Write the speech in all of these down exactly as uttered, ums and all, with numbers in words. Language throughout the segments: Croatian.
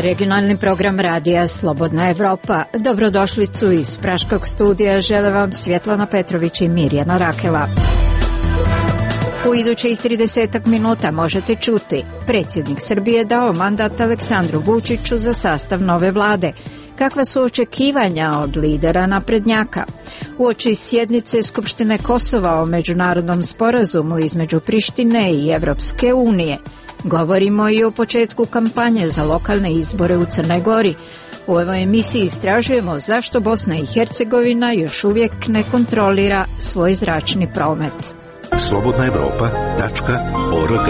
je regionalni program radija Slobodna Evropa. Dobrodošlicu iz Praškog studija žele vam Svjetlana Petrović i Mirjana Rakela. U idućih trideset minuta možete čuti: predsjednik Srbije dao mandat Aleksandru Vučiću za sastav nove vlade. Kakva su očekivanja od lidera naprednjaka? Uoči sjednice Skupštine Kosova o međunarodnom sporazumu između Prištine i Evropske unije. Govorimo i o početku kampanje za lokalne izbore u Crnoj Gori. U ovoj emisiji istražujemo zašto Bosna i Hercegovina još uvijek ne kontrolira svoj zračni promet. slobodna evropa tačka org.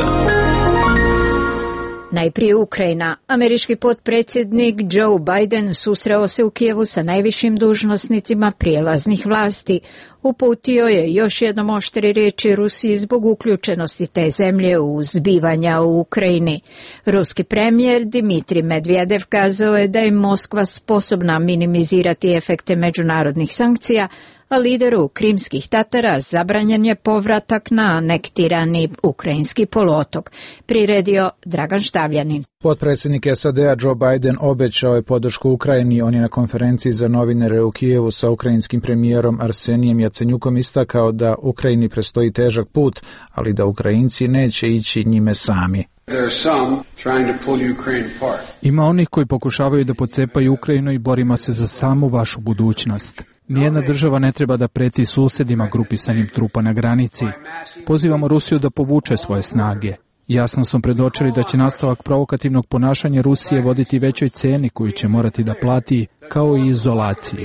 Najprije Ukrajina. Američki potpredsjednik Joe Biden susreo se u Kijevu sa najvišim dužnosnicima prijelaznih vlasti. Uputio je još jednom oštre riječi Rusiji zbog uključenosti te zemlje u zbivanja u Ukrajini. Ruski premijer Dmitrij Medvedev kazao je da je Moskva sposobna minimizirati efekte međunarodnih sankcija, a lideru Krimskih Tatara zabranjen je povratak na anektirani ukrajinski poluotok. Priredio Dragan Štavljanin. Potpredsjednik S A D-a Joe Biden obećao je podršku Ukrajini. On je na konferenciji za novinare u Kijevu sa ukrajinskim premijerom Arsenijem Jacenjukom istakao da Ukrajini predstoji težak put, ali da Ukrajinci neće ići njime sami. Ima onih koji pokušavaju da pocepaju Ukrajinu i borimo se za samu vašu budućnost. Nijedna država ne treba da preti susjedima grupisanim trupa na granici. Pozivamo Rusiju da povuče svoje snage. Jasno smo predočili da će nastavak provokativnog ponašanja Rusije voditi većoj ceni koju će morati da plati, kao i izolaciji.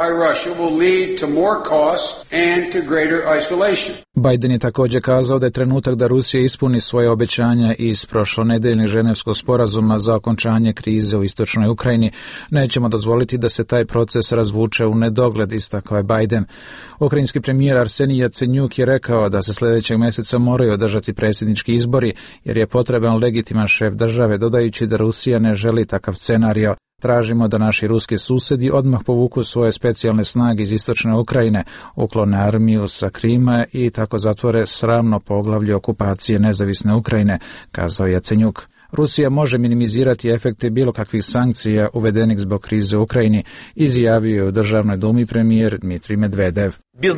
Biden je također kazao da je trenutak da Rusija ispuni svoje obećanja iz prošlonedeljnog ženevskog sporazuma za okončanje krize u istočnoj Ukrajini. Nećemo dozvoliti da se taj proces razvuče u nedogled, istakao je Biden. Ukrajinski premijer Arsenij Jacenjuk je rekao da se sljedećeg mjeseca moraju održati predsjednički izbori, jer je potreban legitiman šef države, dodajući da Rusija ne želi takav scenario. Tražimo da naši ruski susjedi odmah povuku svoje specijalne snage iz istočne Ukrajine, uklone armiju sa Krima i tako zatvore sramno poglavlje okupacije nezavisne Ukrajine, kazao je Jacenjuk. Rusija može minimizirati efekte bilo kakvih sankcija uvedenih zbog krize u Ukrajini, izjavio je u Državnoj dumi premijer Dmitrij Medvedev.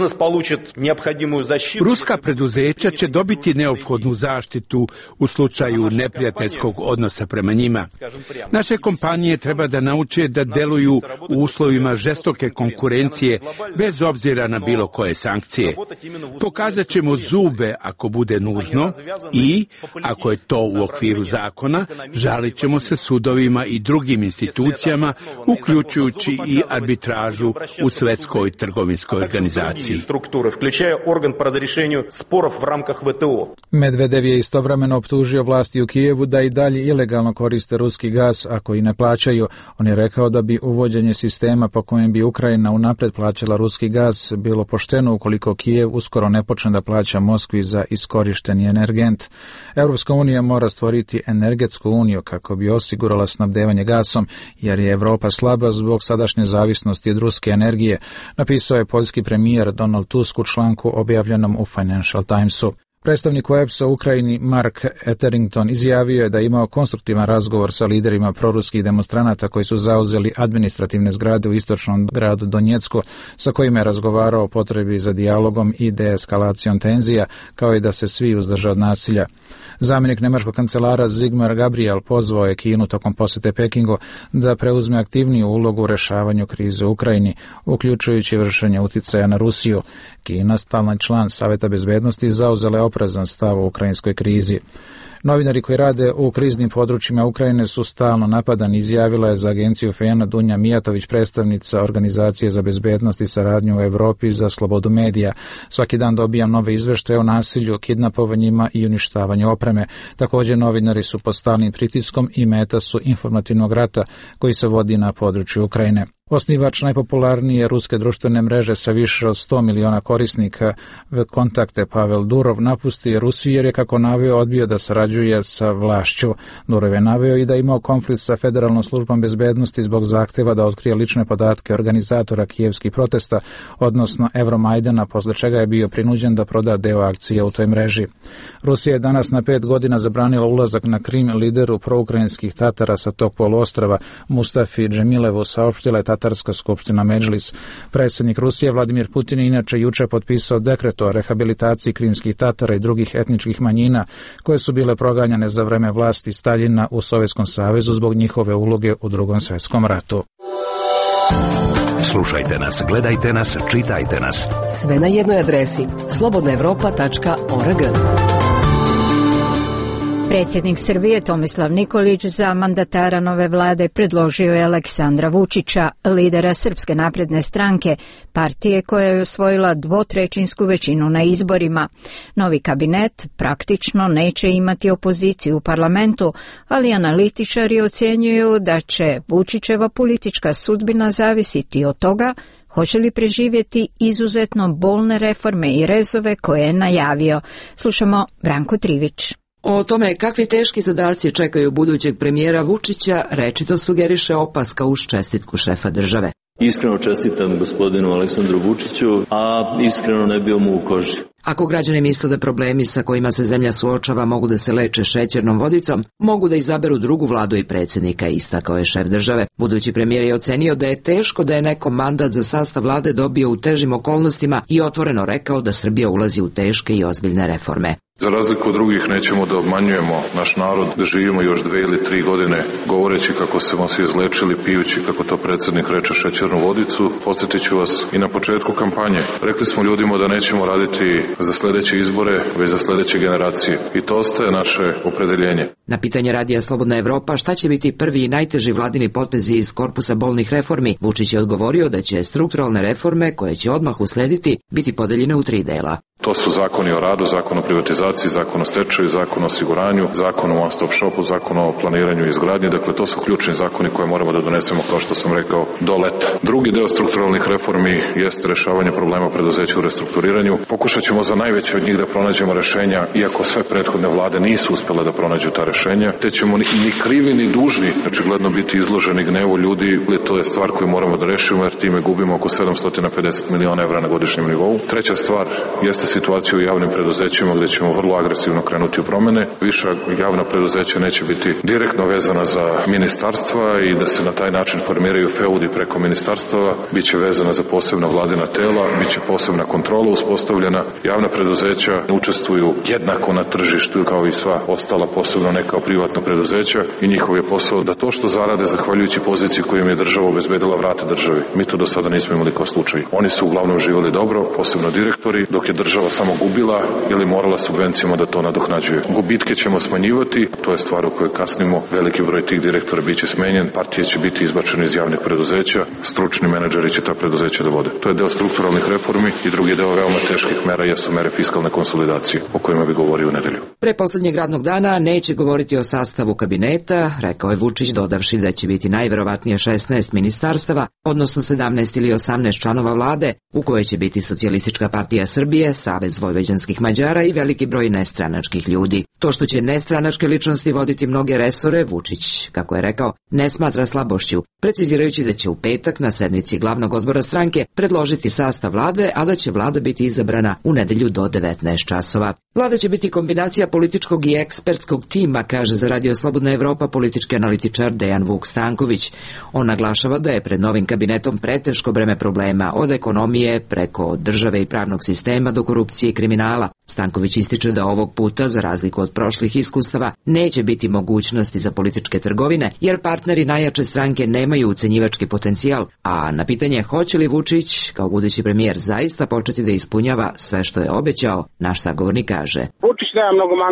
Ruska preduzeća će dobiti neophodnu zaštitu u slučaju neprijateljskog odnosa prema njima. Naše kompanije treba da nauče da deluju u uslovima žestoke konkurencije bez obzira na bilo koje sankcije. Pokazat ćemo zube ako bude nužno i, ako je to u okviru zakona, žalit ćemo se sudovima i drugim institucijama, uključujući i arbitražu u Svetskoj trgovinskoj organizaciji. Medvedev je istovremeno optužio vlasti u Kijevu da i dalje ilegalno koriste ruski gas ako i ne plaćaju. On je rekao da bi uvođenje sistema po kojem bi Ukrajina unaprijed plaćala ruski gas bilo pošteno ukoliko Kijev uskoro ne počne da plaća Moskvi za iskorišteni energent. Europska unija mora stvoriti energetsku uniju kako bi osigurala snabdevanje gasom, jer je Europa slaba zbog sadašnje zavisnosti od ruske energije, napisao je poljski premijer Donald Tusk u članku objavljenom u Financial Timesu. Predstavnik E P S-a u Ukrajini Mark Etherington izjavio je da je imao konstruktivan razgovor sa liderima proruskih demonstranata koji su zauzeli administrativne zgrade u istočnom gradu Donjecku, sa kojima je razgovarao o potrebi za dijalogom i deeskalacijom tenzija, kao i da se svi uzdrže od nasilja. Zamjenik njemačkog kancelara Sigmar Gabriel pozvao je Kinu tokom posjete Pekingu da preuzme aktivniju ulogu u rješavanju krize u Ukrajini, uključujući vršenje utjecaja na Rusiju. Kina, stalni član Saveta bezbednosti, zauzela je oprezan stav u ukrajinskoj krizi. Novinari koji rade u kriznim područjima Ukrajine su stalno napadani, izjavila je za agenciju F N Dunja Mijatović, predstavnica Organizacije za bezbednost i saradnju u Europi za slobodu medija. Svaki dan dobijam nove izveštaje o nasilju, kidnapovanjima i uništavanju opreme. Također novinari su pod stalnim pritiskom i meta su informativnog rata koji se vodi na području Ukrajine. Osnivač najpopularnije ruske društvene mreže sa više od sto miliona korisnika VKontakte Pavel Durov napustio Rusiju jer je, kako naveo, odbio da sarađuje sa vlašću. Durov je naveo i da je imao konflikt sa Federalnom službom bezbednosti zbog zahteva da otkrije lične podatke organizatora kijevskih protesta, odnosno Evromajdana, posle čega je bio prinuđen da proda deo akcija u toj mreži. Rusija je danas na pet godina zabranila ulazak na Krim lideru proukrajinskih Tatara sa tog poluostrava Mustafi Džemilevu, saopštila je Tatarska skupština Medžlis. Predsjednik Rusije Vladimir Putin je inače juče potpisao dekret o rehabilitaciji krimskih Tatara i drugih etničkih manjina koje su bile proganjane za vreme vlasti Staljina u Sovjetskom savezu zbog njihove uloge u Drugom svjetskom ratu. Slušajte nas, gledajte nas, čitajte nas. Sve na jednoj adresi slobodna evropa tačka org. Predsjednik Srbije Tomislav Nikolić za mandatara nove vlade predložio je Aleksandra Vučića, lidera Srpske napredne stranke, partije koja je osvojila dvotrećinsku većinu na izborima. Novi kabinet praktično neće imati opoziciju u parlamentu, ali analitičari ocjenjuju da će Vučićeva politička sudbina zavisiti od toga hoće li preživjeti izuzetno bolne reforme i rezove koje je najavio. Slušamo Branko Trivić. O tome kakvi teški zadaci čekaju budućeg premijera Vučića rečito sugeriše opaska uz čestitku šefa države. Iskreno čestitam gospodinu Aleksandru Vučiću, a iskreno ne bio mu u koži. Ako građani misle da problemi sa kojima se zemlja suočava mogu da se leče šećernom vodicom, mogu da izaberu drugu vladu i predsjednika, istakao je šef države. Budući premijer je ocenio da je teško da je neko mandat za sastav vlade dobio u težim okolnostima i otvoreno rekao da Srbija ulazi u teške i ozbiljne reforme. Za razliku od drugih nećemo da obmanjujemo naš narod, da živimo još dve ili tri godine govoreći kako smo se izlečili pijući, kako to predsjednik reče, šećernu vodicu. Podsjetit ću vas i na početku kampanje. Rekli smo ljudima da nećemo raditi za sljedeće izbore, već za sljedeće generacije. I to ostaje naše opredeljenje. Na pitanje Radija Slobodna Evropa šta će biti prvi i najteži vladini potezi iz korpusa bolnih reformi, Vučić je odgovorio da će strukturalne reforme, koje će odmah uslediti, biti podeljene u tri dela. To su zakoni o radu, zakon o privatizaciji, zakon o stečaju, zakon o osiguranju, zakon o one-stop shopu, zakon o planiranju i izgradnji. Dakle, to su ključni zakoni koje moramo da donesemo, kao što sam rekao, do leta. Drugi deo strukturalnih reformi jeste rešavanje problema preduzeća u restrukturiranju. Pokušat ćemo za najveće od njih da pronađemo rešenja, iako sve prethodne vlade nisu uspjele da pronađu ta rešenja, te ćemo ni, ni krivi ni dužni očigledno biti izloženi gnevu ljudi. To je stvar koju moramo da rešimo, jer time gubimo oko sedamsto pedeset miliona evra na godišnjem nivou. Treća stvar jeste situaciju u javnim preduzećima gdje ćemo vrlo agresivno krenuti u promjene. Više javna preduzeća neće biti direktno vezana za ministarstva i da se na taj način formiraju feudi preko ministarstava, bit će vezana za posebna vladina tela, bit će posebna kontrola uspostavljena. Javna preduzeća učestvuju jednako na tržištu kao i sva ostala, posebno ne kao privatna preduzeća, i njihov je posao da to što zarade zahvaljujući poziciji koju im je država obezbedila vrate državi. Mi to do sada nismo imali kao slučaj. Oni su uglavnom živjeli dobro, posebno direktori, dok je država samo gubila ili morala subvencijama da to nadoknađuje. Gubitke ćemo smanjivati, to je stvar u kojoj kasnimo, veliki broj tih direktora biće smenjen, partije će biti izbačene iz javnih preduzeća, stručni menadžeri će ta preduzeća da vode. To je deo strukturalnih reformi i drugi deo veoma teških mera jesu mere fiskalne konsolidacije, o kojima bi govorio u nedelju. Pre poslednjeg radnog dana neće govoriti o sastavu kabineta, rekao je Vučić, dodavši da će biti najverovatnije šesnaest ministarstava, odnosno sedamnaest ili osamnaest članova vlade, u kojoj će biti Socijalistička partija Srbije, Savez vojvođanskih Mađara i veliki broj nestranačkih ljudi. To što će nestranačke ličnosti voditi mnoge resore, Vučić, kako je rekao, ne smatra slabošću, precizirajući da će u petak na sednici glavnog odbora stranke predložiti sastav vlade, a da će vlada biti izabrana u nedelju do devetnaest časova. Vlada će biti kombinacija političkog i ekspertskog tima, kaže za Radio Slobodna Evropa politički analitičar Dejan Vuk Stanković. On naglašava da je pred novim kabinetom preteško breme problema, od ekonomije preko države i pravnog sistema do korupcije i kriminala. Stanković ističe da ovog puta, za razliku od prošlih iskustava, neće biti mogućnosti za političke trgovine, jer partneri najjače stranke nemaju ucenjivački potencijal, a na pitanje hoće li Vučić, kao budući premijer, zaista početi da ispunjava sve što je obećao, naš sagovornik kaže. Vučić nema mnogo manevarskog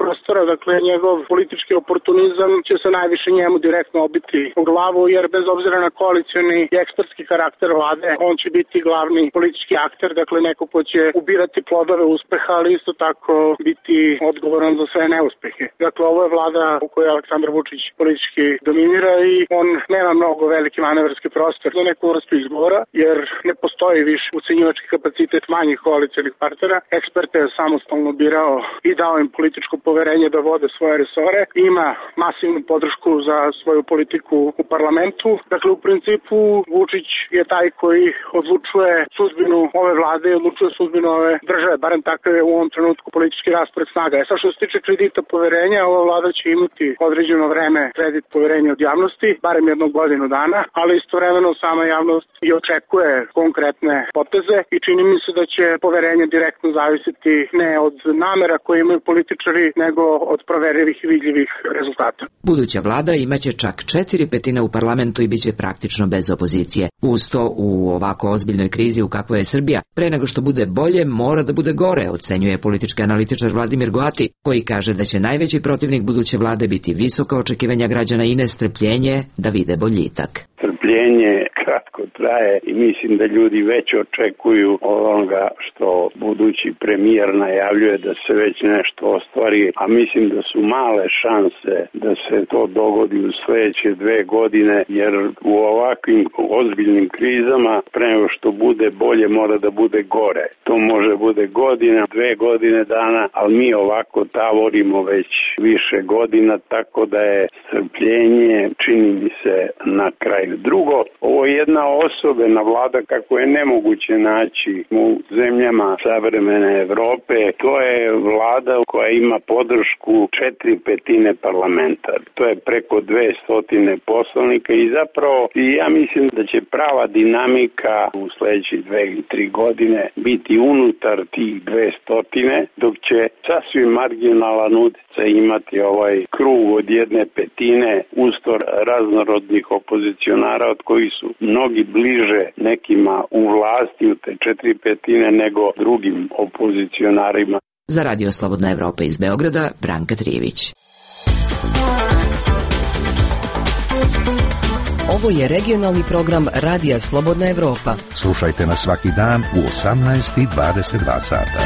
prostora, dakle njegov politički oportunizam će se najviše njemu direktno obiti u glavu, jer bez obzira na koalicioni i ekspertski karakter vlade, on će biti glavni politički akter, dakle neko ko će ubirati plodove uspeha, ali isto tako biti odgovoran za sve neuspehe. Dakle, ovo je vlada u kojoj Aleksandar Vučić politički dominira i on nema mnogo veliki manevarski prostor za neku vrstu izgovora, jer ne postoji više ucenjivački kapacitet manjih koalicijalnih partnera. Eksperte je samostalno birao i dao im političko poverenje da vode svoje resore. Ima masivnu podršku za svoju politiku u parlamentu. Dakle, u principu Vučić je taj koji odlučuje sudbinu ove vlade i odlučuje sudbinu ove države, barem takav je u ovom trenutku politički raspored snaga. E sad što se tiče kredita poverenja, ova vlada će imati određeno vreme kredit poverenja od javnosti, barem jednog godinu dana, ali istovremeno sama javnost i očekuje konkretne poteze i čini mi se da će poverenje direktno zavisiti ne od namera koje imaju političari, nego od proverivih i vidljivih rezultata. Buduća vlada imaće čak četiri petine u parlamentu i biće praktično bez opozicije. Uz to, u ovako ozbiljnoj krizi u kakvoj je Srbija, pre nego što bude bolje, mora da bude gore, ocenjuje politički analitičar Vladimir Goati, koji kaže da će najveći protivnik buduće vlade biti visoka očekivanja građana i nestrpljenje da vide boljitak. Strpljenje kratko traje i mislim da ljudi već očekuju onoga što budući premijer najavljuje da se već nešto ostvari, a mislim da su male šanse da se to dogodi u sledeće dve godine, jer u ovakvim ozbiljnim krizama pre nego što bude bolje mora da bude gore. To može bude godina, dve godine dana, ali mi ovako tavorimo već više godina, tako da je strpljenje, čini mi se, na kraju. Drugo, ovo je jedna osobena vlada kako je nemoguće naći u zemljama savremene Evrope. To je vlada koja ima podršku četiri petine parlamenta. To je preko dve stotine poslanika i zapravo ja mislim da će prava dinamika u sledećih dve ili tri godine biti unutar tih dve stotine, dok će sasvim marginalan uticaj imati ovaj krug od jedne petine ustor raznorodnih opozicionara, od kojih su mnogi bliže nekima u vlasti u te četiri petine nego drugim opozicionarima. Za Radio Slobodna Evropa iz Beograda, Branka Trijević. Ovo je regionalni program Radija Slobodna Evropa. Slušajte nas svaki dan u osamnaest i dvadeset dva sata.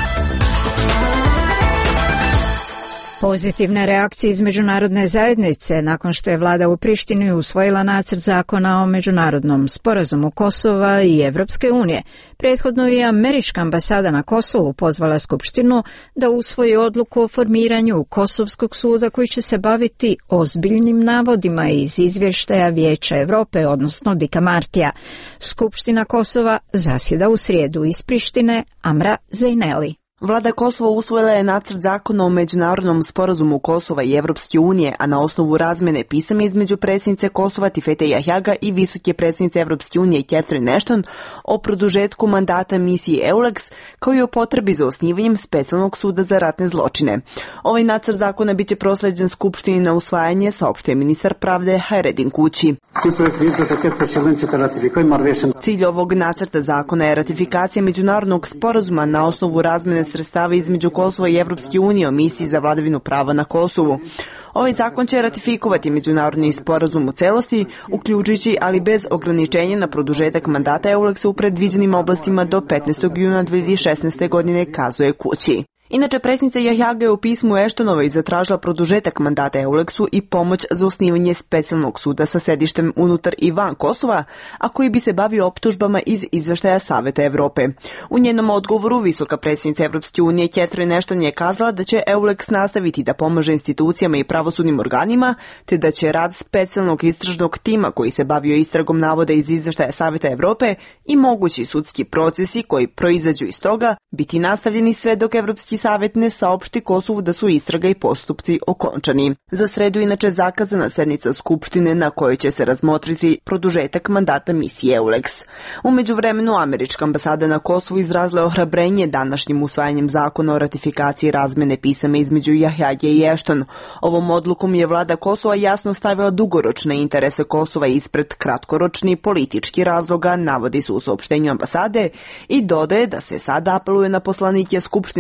Pozitivne reakcije iz međunarodne zajednice nakon što je vlada u Prištini usvojila nacrt zakona o međunarodnom sporazumu Kosova i Evropske unije. Prethodno je američka ambasada na Kosovu pozvala Skupštinu da usvoji odluku o formiranju Kosovskog suda koji će se baviti ozbiljnim navodima iz izvještaja Vijeća Evrope, odnosno Dika Martija. Skupština Kosova zasjeda u srijedu iz Prištine. Amra Zejneli. Vlada Kosova usvojila je nacrt zakona o međunarodnom sporazumu Kosova i Evropske unije, a na osnovu razmene pisama između predsjednice Kosova Tifete Jahjaga i visoke predsjednice Evropske unije Catherine Ashton o produžetku mandata misiji EULEX, kao i o potrebi za osnivanjem specijalnog suda za ratne zločine. Ovaj nacrt zakona biće prosleđen Skupštini na usvajanje, saopštio ministar pravde Hajredin Kući. Cilj ovog nacrta zakona je ratifikacija međunarodnog sporazuma na osnovu razmene sredstava između Kosova i Evropske unije o misiji za vladavinu prava na Kosovu. Ovaj zakon će ratifikovati međunarodni sporazum u celosti, uključujući ali bez ograničenja na produžetak mandata EULEX-a u predviđenim oblastima do petnaestog juna dve hiljade šesnaeste. godine, kazuje Kući. Inače, predsjednica Jahjaga je u pismu Eštonovoj zatražila produžetak mandata EULEX-u i pomoć za osnivanje specijalnog suda sa sedištem unutar i van Kosova, a koji bi se bavio optužbama iz izveštaja Saveta Evrope. U njenom odgovoru visoka predsjednica Evropske unije Catherine Ashton je kazala da će EULEX nastaviti da pomaže institucijama i pravosudnim organima, te da će rad specijalnog istražnog tima koji se bavio istragom navoda iz izveštaja Saveta Evrope i mogući sudski procesi koji proizađu iz toga biti nastavljeni sve dok Evropski Savet ne saopšti Kosovu da su istraga i postupci okončani. Za sredu inače zakazana sednica Skupštine na kojoj će se razmotriti produžetak mandata misije EULEX. U međuvremenu američka ambasada na Kosovu izrazila ohrabrenje današnjim usvajanjem zakona o ratifikaciji razmene pisama između Jahjage i Ashton. Ovom odlukom je vlada Kosova jasno stavila dugoročne interese Kosova ispred kratkoročni politički razloga, navodi se u saopštenju ambasade, i dodaje da se sada apeluje na poslanike Skupštine Kosova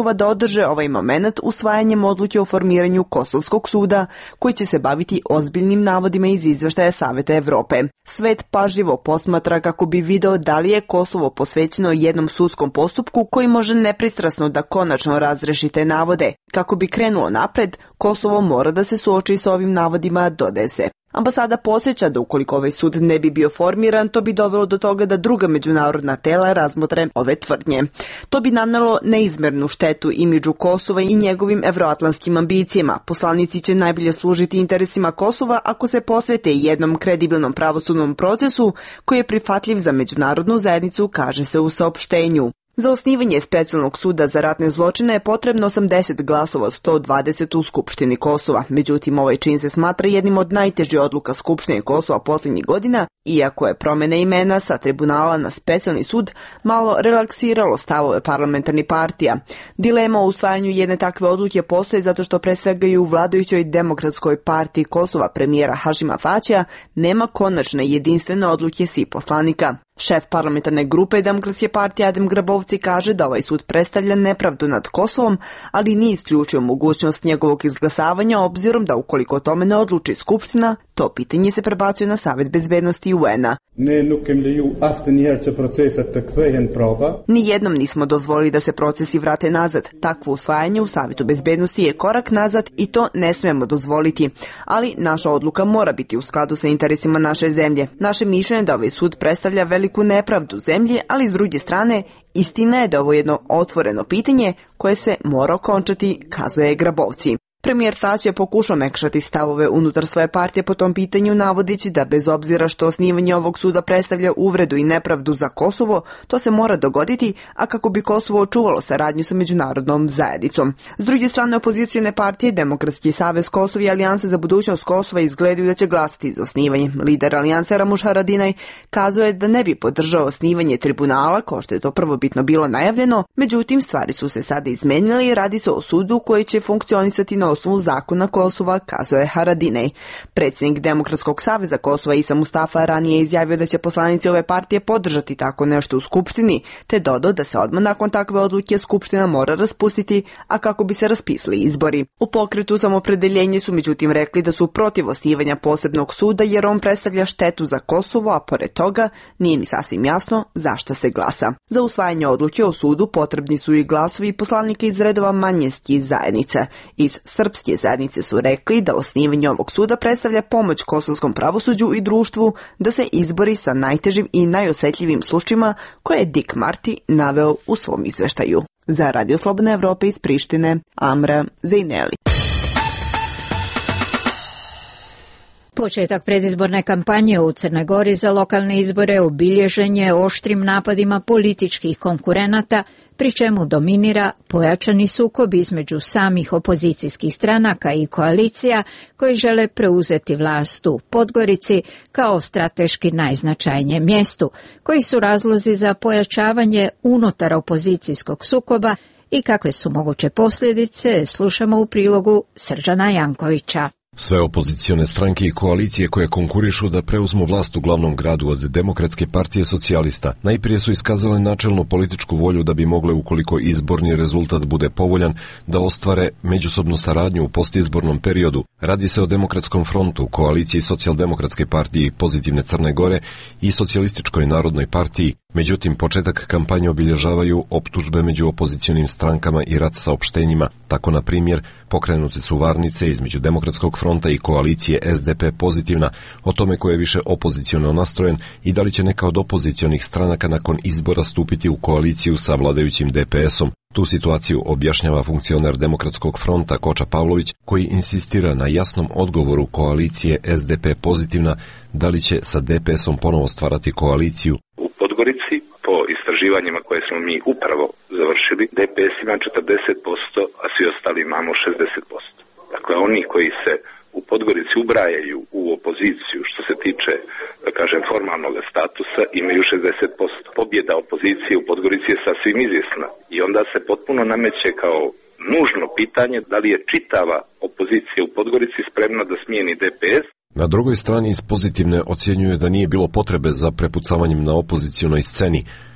Kosova da održe ovaj moment usvajanjem odluke o formiranju Kosovskog suda, koji će se baviti ozbiljnim navodima iz izveštaja Saveta Evrope. Svet pažljivo posmatra kako bi video da li je Kosovo posvećeno jednom sudskom postupku koji može nepristrasno da konačno razreši te navode. Kako bi krenulo napred, Kosovo mora da se suoči sa ovim navodima, dodaje se. Ambasada posjeća da ukoliko ovaj sud ne bi bio formiran, to bi dovelo do toga da druga međunarodna tela razmotre ove tvrdnje. To bi nanelo neizmernu štetu imidžu Kosova i njegovim evroatlantskim ambicijama. Poslanici će najbolje služiti interesima Kosova ako se posvete jednom kredibilnom pravosudnom procesu koji je prihvatljiv za međunarodnu zajednicu, kaže se u saopštenju. Za osnivanje specijalnog suda za ratne zločine je potrebno osamdeset glasova od sto dvadeset u Skupštini Kosova. Međutim, ovaj čin se smatra jednim od najtežih odluka Skupštine Kosova posljednjih godina, iako je promjena imena sa tribunala na specijalni sud malo relaksiralo stavove parlamentarnih partija. Dilema o usvajanju jedne takve odluke postoji zato što pre svega i u vladajućoj Demokratskoj partiji Kosova premijera Hašima Tačija nema konačne jedinstvene odluke svih poslanika. Šef parlamentarne grupe Demokratske partije Adem Grabovci kaže da ovaj sud predstavlja nepravdu nad Kosovom, ali nije isključio mogućnost njegovog izglasavanja obzirom da ukoliko o tome ne odluči Skupština, to pitanje se prebacuje na Savet bezbednosti U N-a. Nijednom nismo dozvolili da se procesi vrate nazad. Takvo usvajanje u Savetu bezbednosti je korak nazad i to ne smemo dozvoliti. Ali naša odluka mora biti u skladu sa interesima naše zemlje. Naše mišljenje je da ovaj sud predstavlja veliku nepravdu zemlje, ali s druge strane, istina je da ovo je jedno otvoreno pitanje koje se mora okončati, kazuje Grabovci. Premijer Tač je pokušao mekšati stavove unutar svoje partije po tom pitanju, navodeći da bez obzira što osnivanje ovog suda predstavlja uvredu i nepravdu za Kosovo, to se mora dogoditi, a kako bi Kosovo očuvalo saradnju sa međunarodnom zajednicom. S druge strane, opozicijone partije, Demokratski savez Kosova i Alijanse za budućnost Kosova izgledaju da će glasati za osnivanje. Lider Alijanse Ramuš Haradinaj kazuje da ne bi podržao osnivanje tribunala, kao što je to prvobitno bilo najavljeno, međutim stvari su se sada izmenile i radi se o sudu koji će funkcionisati na osnovu zakona Kosova, kazuje Haradinaj. Predsjednik Demokratskog saveza Kosova Isa Mustafa ranije izjavio da će poslanici ove partije podržati tako nešto u Skupštini, te dodao da se odmah nakon takve odluke Skupština mora raspustiti, a kako bi se raspisali izbori. U pokretu Samopredeljenje su međutim rekli da su protiv osnivanja posebnog suda jer on predstavlja štetu za Kosovo, a pored toga nije ni sasvim jasno zašto se glasa. Za usvajanje odluke o sudu potrebni su i glasovi poslanika iz redova manjinskih zajednica. Iz Srpske zajednice su rekli da osnivanje ovog suda predstavlja pomoć kosovskom pravosuđu i društvu da se izbori sa najtežim i najosjetljivim slučajima koje je Dick Marty naveo u svom izveštaju. Za Radio Slobodna Evropa iz Prištine, Amra Zejneli. Početak predizborne kampanje u Crnoj Gori za lokalne izbore obilježen je oštrim napadima političkih konkurenata, pri čemu dominira pojačani sukob između samih opozicijskih stranaka i koalicija koji žele preuzeti vlast u Podgorici kao strateški najznačajnijem mjestu, koji su razlozi za pojačavanje unutar opozicijskog sukoba i kakve su moguće posljedice, slušamo u prilogu Srđana Jankovića. Sve opozicione stranke i koalicije koje konkurišu da preuzmu vlast u glavnom gradu od Demokratske partije socijalista najprije su iskazale načelnu političku volju da bi mogle, ukoliko izborni rezultat bude povoljan, da ostvare međusobnu saradnju u postizbornom periodu. Radi se o Demokratskom frontu, koaliciji Socijaldemokratske partije Pozitivne Crne Gore i Socijalističkoj narodnoj partiji. Međutim, početak kampanje obilježavaju optužbe među opozicionim strankama i rat saopštenjima. Tako, na primjer, pokrenute su varnice između Demokratskog fronta i koalicije S D P Pozitivna o tome ko je više opoziciono nastrojen i da li će neka od opozicionih stranaka nakon izbora stupiti u koaliciju sa vladajućim D P S-om. Tu situaciju objašnjava funkcioner Demokratskog fronta Koča Pavlović, koji insistira na jasnom odgovoru koalicije S D P Pozitivna da li će sa D P S-om ponovo stvarati koaliciju. U Podgorici, po istraživanjima koje smo mi upravo završili, D P S ima četrdeset posto, a svi ostali imamo šezdeset posto. Dakle, oni koji se u Podgorici ubrajaju u opoziciju, što se tiče, da kažem, formalnog statusa, imaju šezdeset posto. Pobjeda opozicije u Podgorici je sasvim izvjesna i onda se potpuno nameće kao nužno pitanje da li je čitava opozicija u Podgorici spremna da smijeni D P S. Na drugoj strani iz Pozitivne ocjenjuje da nije bilo potrebe za prepucavanjem na opozicionoj sceni.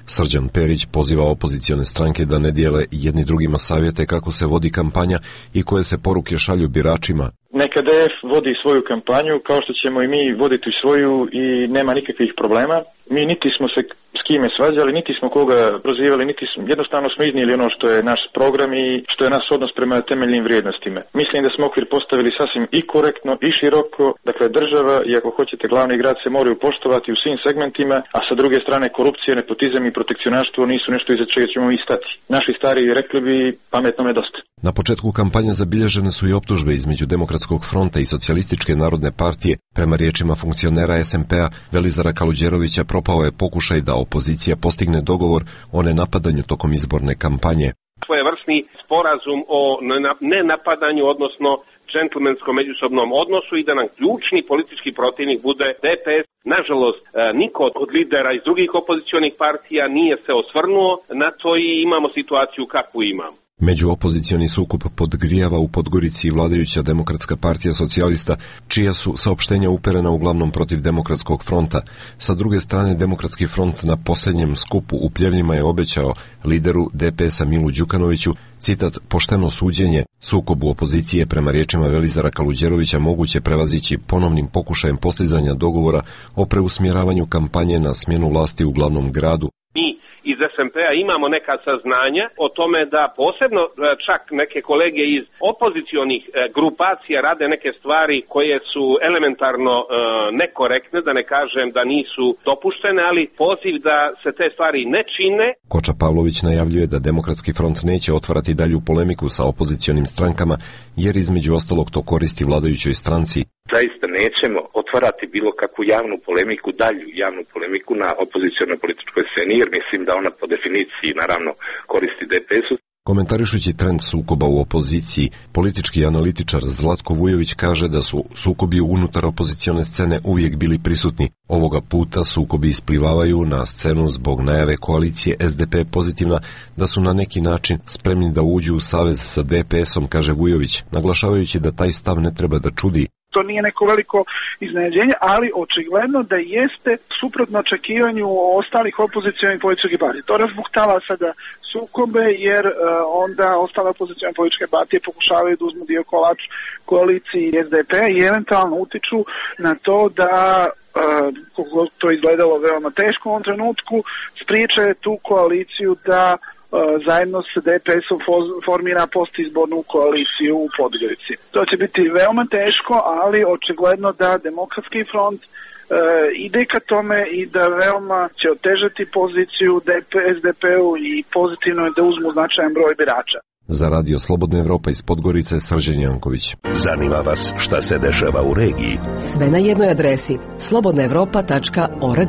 Srđan Perić poziva opozicione stranke da ne dijele jedni drugima savjete kako se vodi kampanja i koje se poruke šalju biračima. Neka D F vodi svoju kampanju kao što ćemo i mi voditi svoju i nema nikakvih problema. Mi niti smo se s kime svađali, niti smo koga prozivali, niti smo, jednostavno smo iznijeli ono što je naš program i što je naš odnos prema temeljnim vrijednostima. Mislim da smo okvir postavili sasvim i korektno i široko, dakle država i ako hoćete glavni grad se moraju poštovati u svim segmentima, a sa druge strane korupcija, nepotizam i protekcionarstvo nisu nešto iza čega ćemo i stati. Naši stari rekli bi pametno me dosta. Na početku kampanje zabilježene su i optužbe između Demokratskog fronta i Socijalističke narodne partije. Prema riječima funkcionera S N P-a Velizara Kaluđerovića propao je pokušaj da opozicija postigne dogovor o nenapadanju tokom izborne kampanje. Svojevrsni sporazum o nenapadanju, odnosno džentlmenskom međusobnom odnosu i da nam ključni politički protivnik bude D P S. Nažalost, niko od lidera iz drugih opozicionih partija nije se osvrnuo na to i imamo situaciju kakvu imamo. Međuopozicioni sukob podgrijava u Podgorici i vladajuća Demokratska partija socijalista, čija su saopštenja uperena uglavnom protiv Demokratskog fronta. Sa druge strane, Demokratski front na posljednjem skupu u Pljevljima je obećao lideru D P S-a Milu Đukanoviću, citat, pošteno suđenje. Sukobu opozicije prema riječima Velizara Kaluđerovića moguće prevazići ponovnim pokušajem postizanja dogovora o preusmjeravanju kampanje na smjenu vlasti u glavnom gradu. Mi iz S N P-a imamo neka saznanja o tome da posebno čak neke kolege iz opozicionih grupacija rade neke stvari koje su elementarno e, nekorektne, da ne kažem da nisu dopuštene, ali poziv da se te stvari ne čine. Koča Pavlović najavljuje da Demokratski front neće otvarati dalju polemiku sa opozicionim strankama, jer između ostalog to koristi vladajućoj stranci. Zaista nećemo otvarati bilo kakvu javnu polemiku, dalju javnu polemiku na opozicionoj političkoj sceni, jer mislim da ona po definiciji naravno koristi D P S-u. Komentarišući trend sukoba u opoziciji, politički analitičar Zlatko Vujović kaže da su sukobi unutar opozicione scene uvijek bili prisutni. Ovoga puta sukobi isplivavaju na scenu zbog najave koalicije S D P pozitivna da su na neki način spremni da uđu u savez sa D P S-om, kaže Vujović, naglašavajući da taj stav ne treba da čudi. To nije neko veliko iznenađenje, ali očigledno da jeste suprotno očekivanju ostalih opozicionih političkih partija. To razbuktava sada sukobe, jer uh, onda ostale opozicijone političke partije pokušavaju da uzmu dio kolač koaliciji S D P i eventualno utiču na to da uh, kako to izgledalo veoma teško u ovom trenutku, spriječe tu koaliciju da zajedno sa D P S-om formira postizbornu koaliciju u Podgorici. To će biti veoma teško, ali očigledno da Demokratski front e, ide ka tome i da veoma će otežati poziciju S D P-u i pozitivno je da uzmu značajan broj birača. Za Radio Slobodna Evropa iz Podgorice, Srđan Janković. Zanima vas šta se dešava u regiji? Sve na jednoj adresi slobodna evropa tačka org.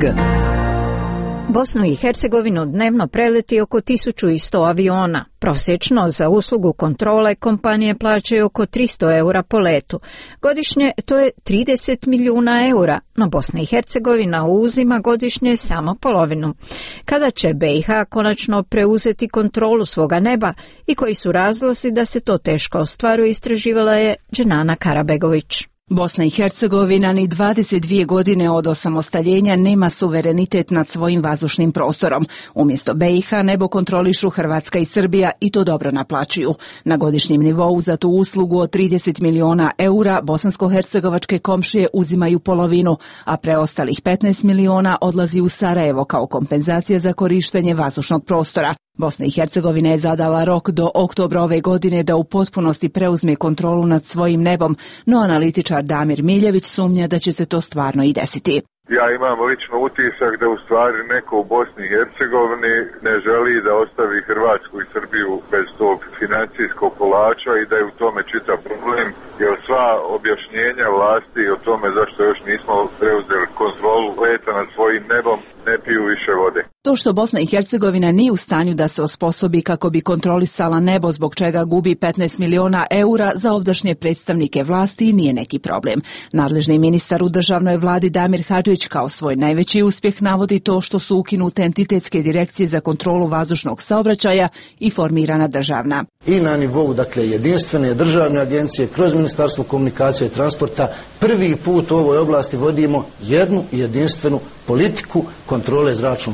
Bosnu i Hercegovinu dnevno preleti oko tisuću sto aviona. Prosječno za uslugu kontrole kompanije plaćaju oko tristo eura po letu. Godišnje to je trideset milijuna eura, no Bosna i Hercegovina uzima godišnje samo polovinu. Kada će B i H konačno preuzeti kontrolu svoga neba i koji su razlozi da se to teško ostvaruje, istraživala je Dženana Karabegović. Bosna i Hercegovina ni dvadeset dvije godine od osamostaljenja nema suverenitet nad svojim vazdušnim prostorom. Umjesto B i H nebo kontrolišu Hrvatska i Srbija i to dobro naplaćuju. Na godišnjem nivou za tu uslugu od trideset milijuna eura bosansko-hercegovačke komšije uzimaju polovinu, a preostalih petnaest milijuna odlazi u Sarajevo kao kompenzacija za korištenje vazdušnog prostora. Bosna i Hercegovina je zadala rok do oktobra ove godine da u potpunosti preuzme kontrolu nad svojim nebom, no analitičar Damir Miljević sumnja da će se to stvarno i desiti. Ja imam lično utisak da u stvari neko u Bosni i Hercegovini ne želi da ostavi Hrvatsku i Srbiju bez tog financijskog kolača i da je u tome čitav problem, jer sva objašnjenja vlasti o tome zašto još nismo preuzeli kontrolu leta nad svojim nebom ne piju više vode. To što Bosna i Hercegovina nije u stanju da se osposobi kako bi kontrolisala nebo, zbog čega gubi petnaest milijuna eura, za ovdašnje predstavnike vlasti nije neki problem. Nadležni ministar u državnoj vladi Damir Hadžić kao svoj najveći uspjeh navodi to što su ukinute entitetske direkcije za kontrolu vazdušnog saobraćaja i formirana državna. I na nivou, dakle, jedinstvene državne agencije kroz Ministarstvo komunikacije i transporta prvi put u ovoj oblasti vodimo jednu jedinstvenu politiku kontrole zračnog prostora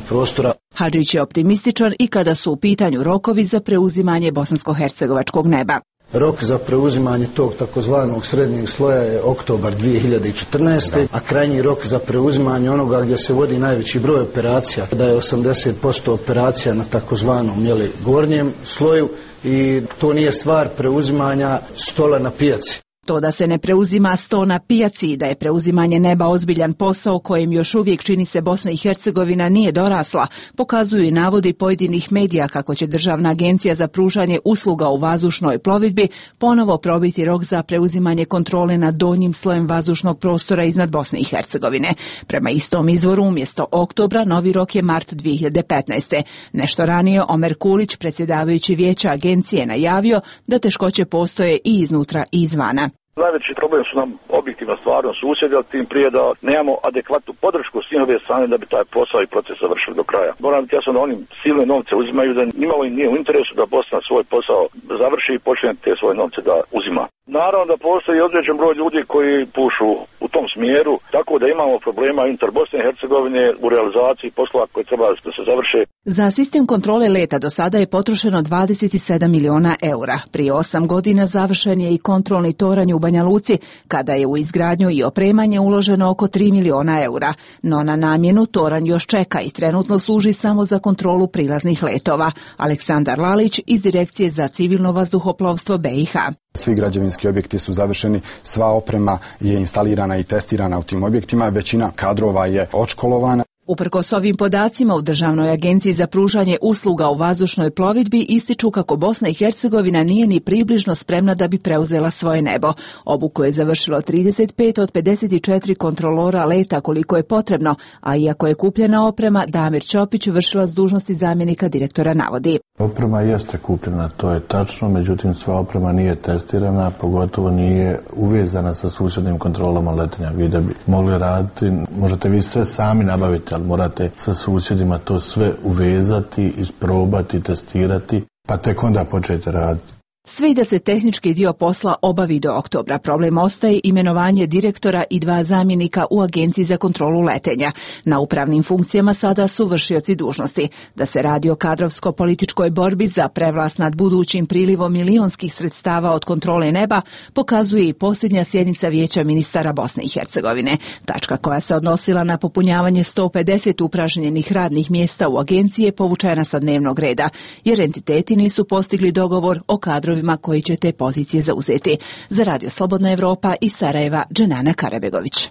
prostora. Hadžić je optimističan i kada su u pitanju rokovi za preuzimanje bosansko-hercegovačkog neba. Rok za preuzimanje tog takozvanog srednjeg sloja je oktobar dvije hiljade četrnaeste. a krajnji rok za preuzimanje onoga gdje se vodi najveći broj operacija, da je osamdeset posto operacija na takozvanom jeli, gornjem sloju i to nije stvar preuzimanja stola na pijaci. To da se ne preuzima sto na pijaci i da je preuzimanje neba ozbiljan posao kojim još uvijek čini se Bosna i Hercegovina nije dorasla, pokazuju i navodi pojedinih medija kako će Državna agencija za pružanje usluga u vazdušnoj plovidbi ponovo probiti rok za preuzimanje kontrole nad donjim slojem vazdušnog prostora iznad Bosne i Hercegovine. Prema istom izvoru umjesto oktobra novi rok je mart dvije hiljade petnaeste. Nešto ranije Omer Kulić, predsjedavajući vijeća agencije, najavio da teškoće postoje i iznutra i izvana. Najveći problem su nam objektivno stvarno susjedi, ali tim prije da nemamo adekvatnu podršku s njihove strane da bi taj posao i proces završili do kraja. Moram biti jasno da oni silne novce uzimaju, da nimalo im nije u interesu da Bosna svoj posao završi i počne te svoje novce da uzima. Naravno da postoji određen broj ljudi koji pušu u tom smjeru, tako da imamo problema unutar Bosne i Hercegovine u realizaciji poslova koje treba da se završe. Za sistem kontrole leta do sada je potrošeno dvadeset sedam miliona eura. Prije osam godina završen je i kontrolni toranj u Banja Luci, kada je u izgradnju i opremanje uloženo oko tri miliona eura. No na namjenu toranj još čeka i trenutno služi samo za kontrolu prilaznih letova. Aleksandar Lalić iz Direkcije za civilno vazduhoplovstvo B i H. Svi građevinski objekti su završeni, sva oprema je instalirana i testirana u tim objektima, većina kadrova je odškolovana. Uprkos ovim podacima u Državnoj agenciji za pružanje usluga u vazdušnoj plovidbi ističu kako Bosna i Hercegovina nije ni približno spremna da bi preuzela svoje nebo. Obuku je završilo trideset pet od pedeset četiri kontrolora leta koliko je potrebno, a iako je kupljena oprema, Damir Ćopić, vršilac dužnosti zamjenika direktora, navodi. Oprema jeste kupljena, to je tačno, međutim sva oprema nije testirana, pogotovo nije uvezana sa susjednim kontrolama letenja. Vi da bi mogli raditi, možete vi sve sami nabaviti, ali morate sa susjedima to sve uvezati, isprobati, testirati, pa tek onda početi raditi. Sve i da se tehnički dio posla obavi do oktobra, problem ostaje imenovanje direktora i dva zamjenika u Agenciji za kontrolu letenja. Na upravnim funkcijama sada su vršioci dužnosti. Da se radi o kadrovsko-političkoj borbi za prevlast nad budućim prilivom milionskih sredstava od kontrole neba pokazuje i posljednja sjednica Vijeća ministara Bosne i Hercegovine. Tačka koja se odnosila na popunjavanje sto pedeset upražnjenih radnih mjesta u agenciji je povučena sa dnevnog reda, jer entiteti nisu postigli dogovor o kadrovima koji će te pozicije zauzeti. Za Radio Slobodna Evropa iz Sarajeva, Dženana Karabegović.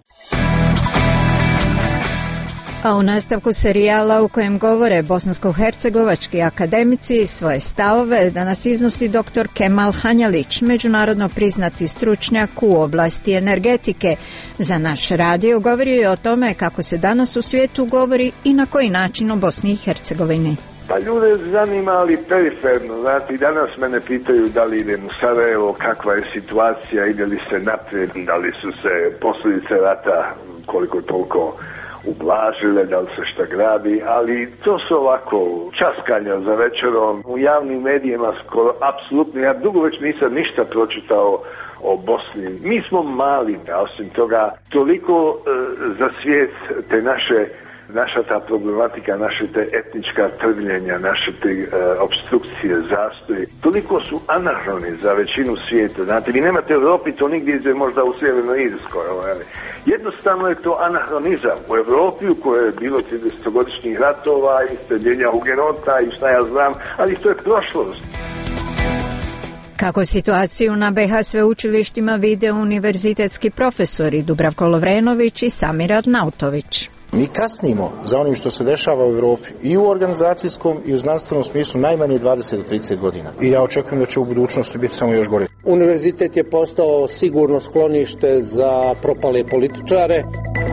A u nastavku serijala u kojem govore bosansko-hercegovački akademici svoje stavove danas iznosi doktor Kemal Hanjalić, međunarodno priznati stručnjak u oblasti energetike. Za naš radio govorio je o tome kako se danas u svijetu govori i na koji način o Bosni i Hercegovini. Pa ljude zanima, ali periferno, znate, i danas mene pitaju da li idem u Sarajevo, kakva je situacija, ide li se naprijed, da li su se posljedice rata koliko toliko ublažile, da li se šta gradi, ali to su ovako časkanja za večerom. U javnim medijima skoro apsolutno, ja dugo već nisam ništa pročitao o Bosni. Mi smo mali, a osim toga toliko e, za svijet te naše naša ta problematika, naše te etnička trvljenja, naše te e, obstrukcije, zastoje, toliko su anahroni za većinu svijeta. Znate, vi nemate u Europi to nigdje izve, možda u Sjevernoj Irskoj. Jednostavno je to anahronizam. U Europi u kojoj je bilo tridesetogodišnjih ratova i streljenja hugenota i šta ja znam, ali to je prošlost. Kako situaciju na be ha sveučilištima vide univerzitetski profesori Dubravko Lovrenović i Samir Arnautović. Mi kasnimo za onim što se dešava u Europi i u organizacijskom i u znanstvenom smislu najmanje dvadeset do trideset godina. I ja očekujem da će u budućnosti biti samo još gore. Univerzitet je postao sigurno sklonište za propale političare.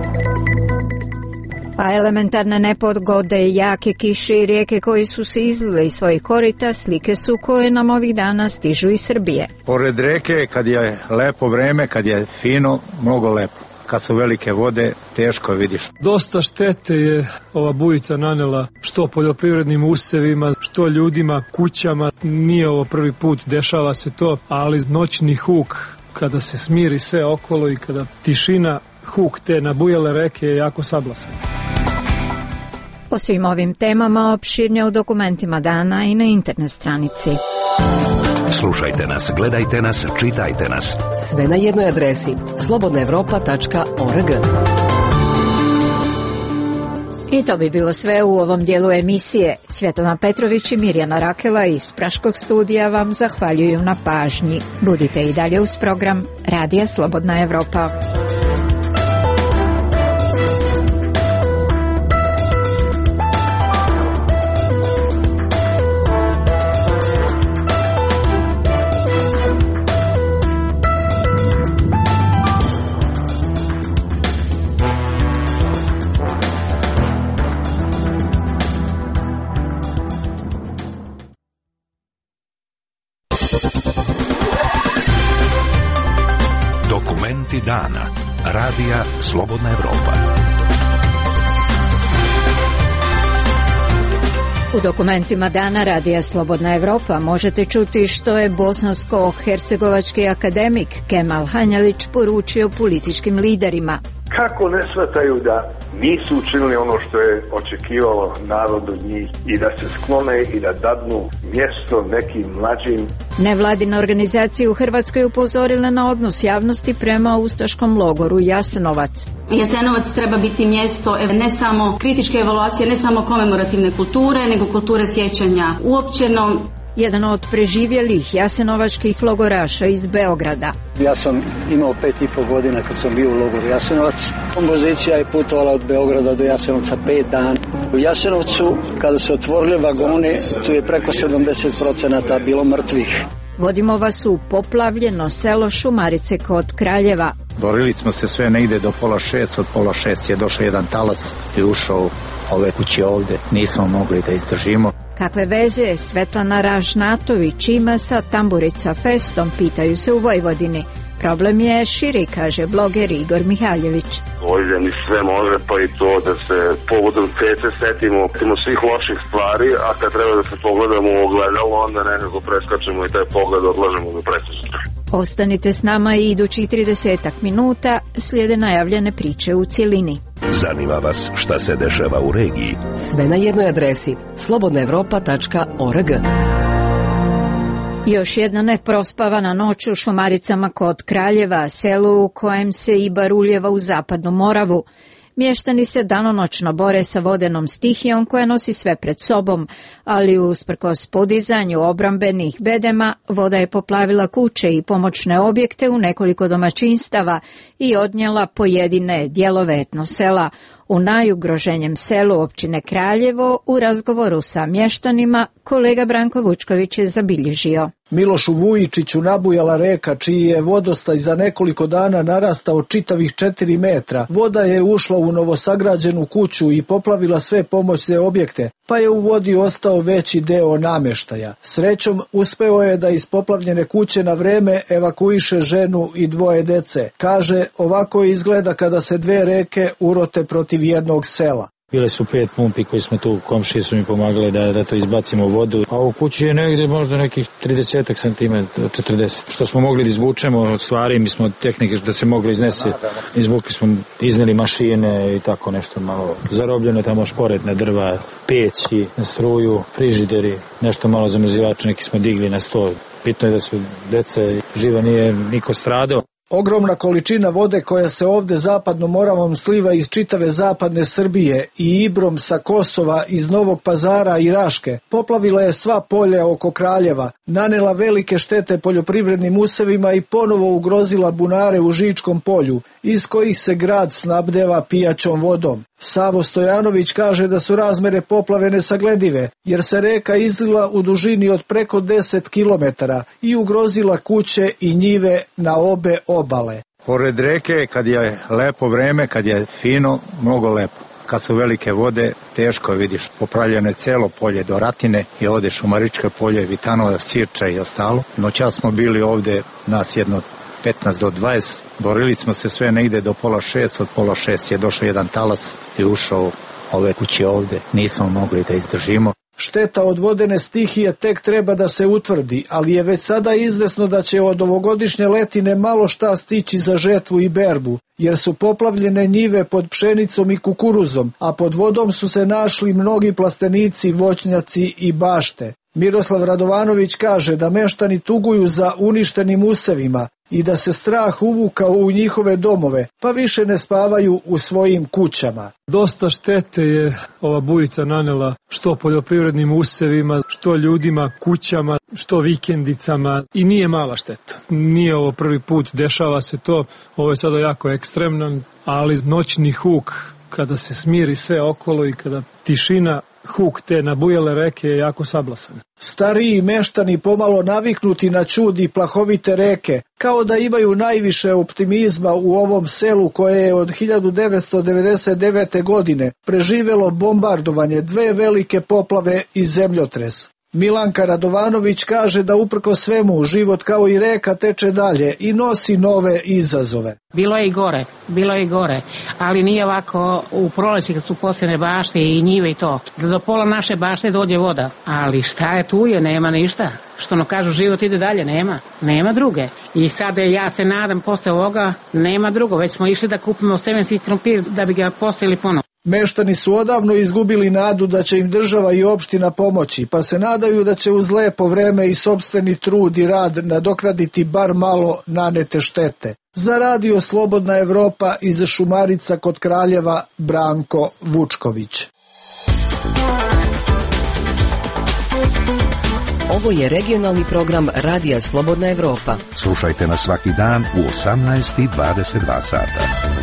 A elementarne nepogode, jake kiše i rijeke koji su se izlile iz svojih korita, slike su koje nam ovih dana stižu iz Srbije. Pored reke, kad je lepo vreme, kad je fino, mnogo lepo. Kad su velike vode, teško vidiš. Dosta štete je ova bujica nanela što poljoprivrednim usevima, što ljudima, kućama. Nije ovo prvi put, dešava se to, ali noćni huk, kada se smiri sve okolo i kada tišina, huk te nabujale reke je jako sablasan. O svim ovim temama opširnije u dokumentima dana i na internet stranici. Slušajte nas, gledajte nas, čitajte nas. Sve na jednoj adresi slobodna evropa tačka org. I to bi bilo sve u ovom dijelu emisije. Svjetlana Petrović i Mirjana Rakela iz Praškog studija vam zahvaljuju na pažnji. Budite i dalje uz program Radija Slobodna Evropa. Dokumenti dana. Radija Slobodna Evropa. U dokumentima dana Radija Slobodna Evropa možete čuti što je bosansko-hercegovački akademik Kemal Hanjalić poručio političkim liderima. Kako ne shvataju da nisu učinili ono što je očekivalo narod od njih i da se sklone i da dadnu mjesto nekim mlađim. Nevladine organizacije u Hrvatskoj upozorile na odnos javnosti prema ustaškom logoru Jasenovac. Jasenovac treba biti mjesto ne samo kritičke evaluacije, ne samo komemorativne kulture, nego kulture sjećanja uopćeno. Jedan od preživjelih jasenovačkih logoraša iz Beograda. Ja sam imao pet i pol godina kad sam bio u logoru Jasenovac. Kompozicija je putovala od Beograda do Jasenovca pet dana. U Jasenovcu, kada se otvorile vagone, tu je preko sedamdeset procenata bilo mrtvih. Vodimo vas u poplavljeno selo Šumarice kod Kraljeva. Borili smo se sve negde do pola šest, od pola šest je došao jedan talas i ušao ove kuće ovde. Nismo mogli da izdržimo. Kakve veze Svetlana Ražnatović ima sa Tamburica Festom, pitaju se u Vojvodini. Problem je širi, kaže bloger Igor Mihaljević. Ovdje mi sve može, pa i to da se povodom cece setimo, setimo svih loših stvari, a kad treba da se pogledamo u ogledalo, onda nekako preskačemo i taj pogled odlažemo do presutra. Ostanite s nama i idućih tridesetak minuta, slijede najavljene priče u cjelini. Zanima vas šta se dešava u regiji? Sve na jednoj adresi slobodna evropa tačka org. Još jedna neprospavana noć u Šumaricama kod Kraljeva, selu u kojem se Ibar uljeva u zapadnu Moravu. Mještani se danonoćno bore sa vodenom stihijom koja nosi sve pred sobom, ali usprkos podizanju obrambenih bedema, voda je poplavila kuće i pomoćne objekte u nekoliko domaćinstava i odnijela pojedine dijelove etno sela. U najugroženjem selu općine Kraljevo u razgovoru sa mještanima kolega Branko Vučković je zabilježio. Milošu Vujičiću nabujala reka čiji je vodostaj za nekoliko dana narastao čitavih četiri metra. Voda je ušla u novosagrađenu kuću i poplavila sve pomoćne objekte, pa je u vodi ostao veći deo namještaja. Srećom uspeo je da iz poplavljene kuće na vreme evakuiše ženu i dvoje dece. Kaže, ovako izgleda kada se dve reke urote protiv jednog sela. Bile su pet pumpi koji smo tu, komšije su mi pomagali da, da to izbacimo u vodu. A u kući je negdje možda nekih trideset centimetara, četrdeset. Što smo mogli da izvučemo od stvari, mi smo tehnike da se mogli iznesi. Izvukli smo, izneli mašine i tako nešto malo. Zarobljene tamo šporetne drva, peći, na struju, frižideri, nešto malo zamrzivača, neki smo digli na sto. Bitno je da su dece živa, nije niko stradao. Ogromna količina vode koja se ovde zapadnom Moravom sliva iz čitave zapadne Srbije i Ibrom sa Kosova, iz Novog Pazara i Raške, poplavila je sva polja oko Kraljeva, nanela velike štete poljoprivrednim usevima i ponovo ugrozila bunare u Žičkom polju, iz kojih se grad snabdeva pijaćom vodom. Savo Stojanović kaže da su razmere poplave nesagledive, jer se reka izlila u dužini od preko deset kilometara i ugrozila kuće i njive na obe obale. Pored reke, kad je lepo vreme, kad je fino, mnogo lepo. Kad su velike vode, teško vidiš, popravljeno je celo polje do Ratine i ovde Šumaričke polje, Vitanova, Sirča i ostalo. Noćas smo bili ovde, nas jedno petnaest do dvadeset, borili smo se sve negde do pola šest, od pola šest je došao jedan talas i ušao ove kuće ovde. Nismo mogli da izdržimo. Šteta od vodene stihije tek treba da se utvrdi, ali je već sada izvesno da će od ovogodišnje letine malo šta stići za žetvu i berbu, jer su poplavljene njive pod pšenicom i kukuruzom, a pod vodom su se našli mnogi plastenici, voćnjaci i bašte. Miroslav Radovanović kaže da meštani tuguju za uništenim usevima i da se strah uvukao u njihove domove, pa više ne spavaju u svojim kućama. Dosta štete je ova bujica nanela što poljoprivrednim usevima, što ljudima, kućama, što vikendicama i nije mala šteta. Nije ovo prvi put, dešava se to, ovo je sada jako ekstremno, ali noćni huk kada se smiri sve okolo i kada tišina, huk te nabujale reke je jako sablasan. Stariji meštani pomalo naviknuti na čud i plahovite reke, kao da imaju najviše optimizma u ovom selu koje je od hiljadu devetsto devedeset devete. godine preživelo bombardovanje, dve velike poplave i zemljotres. Milanka Radovanović kaže da uprko svemu život kao i reka teče dalje i nosi nove izazove. Bilo je i gore, bilo je i gore, ali nije ovako u proleći kad su posljedne bašte i njive i to. Da do pola naše bašte dođe voda, ali šta je tu je, nema ništa. Što no kažu, život ide dalje, nema, nema druge. I sad ja se nadam posle ovoga, nema drugo, već smo išli da kupimo semenski krompir da bi ga posejali ponovo. Meštani su odavno izgubili nadu da će im država i opština pomoći, pa se nadaju da će uz lepo vreme i sopstveni trud i rad nadoknaditi bar malo nanete štete. Za Radio Slobodna Evropa iz Šumarica kod Kraljeva, Branko Vučković. Ovo je regionalni program Radija Slobodna Evropa. Slušajte nas svaki dan u osamnaest i dvadeset dva sata.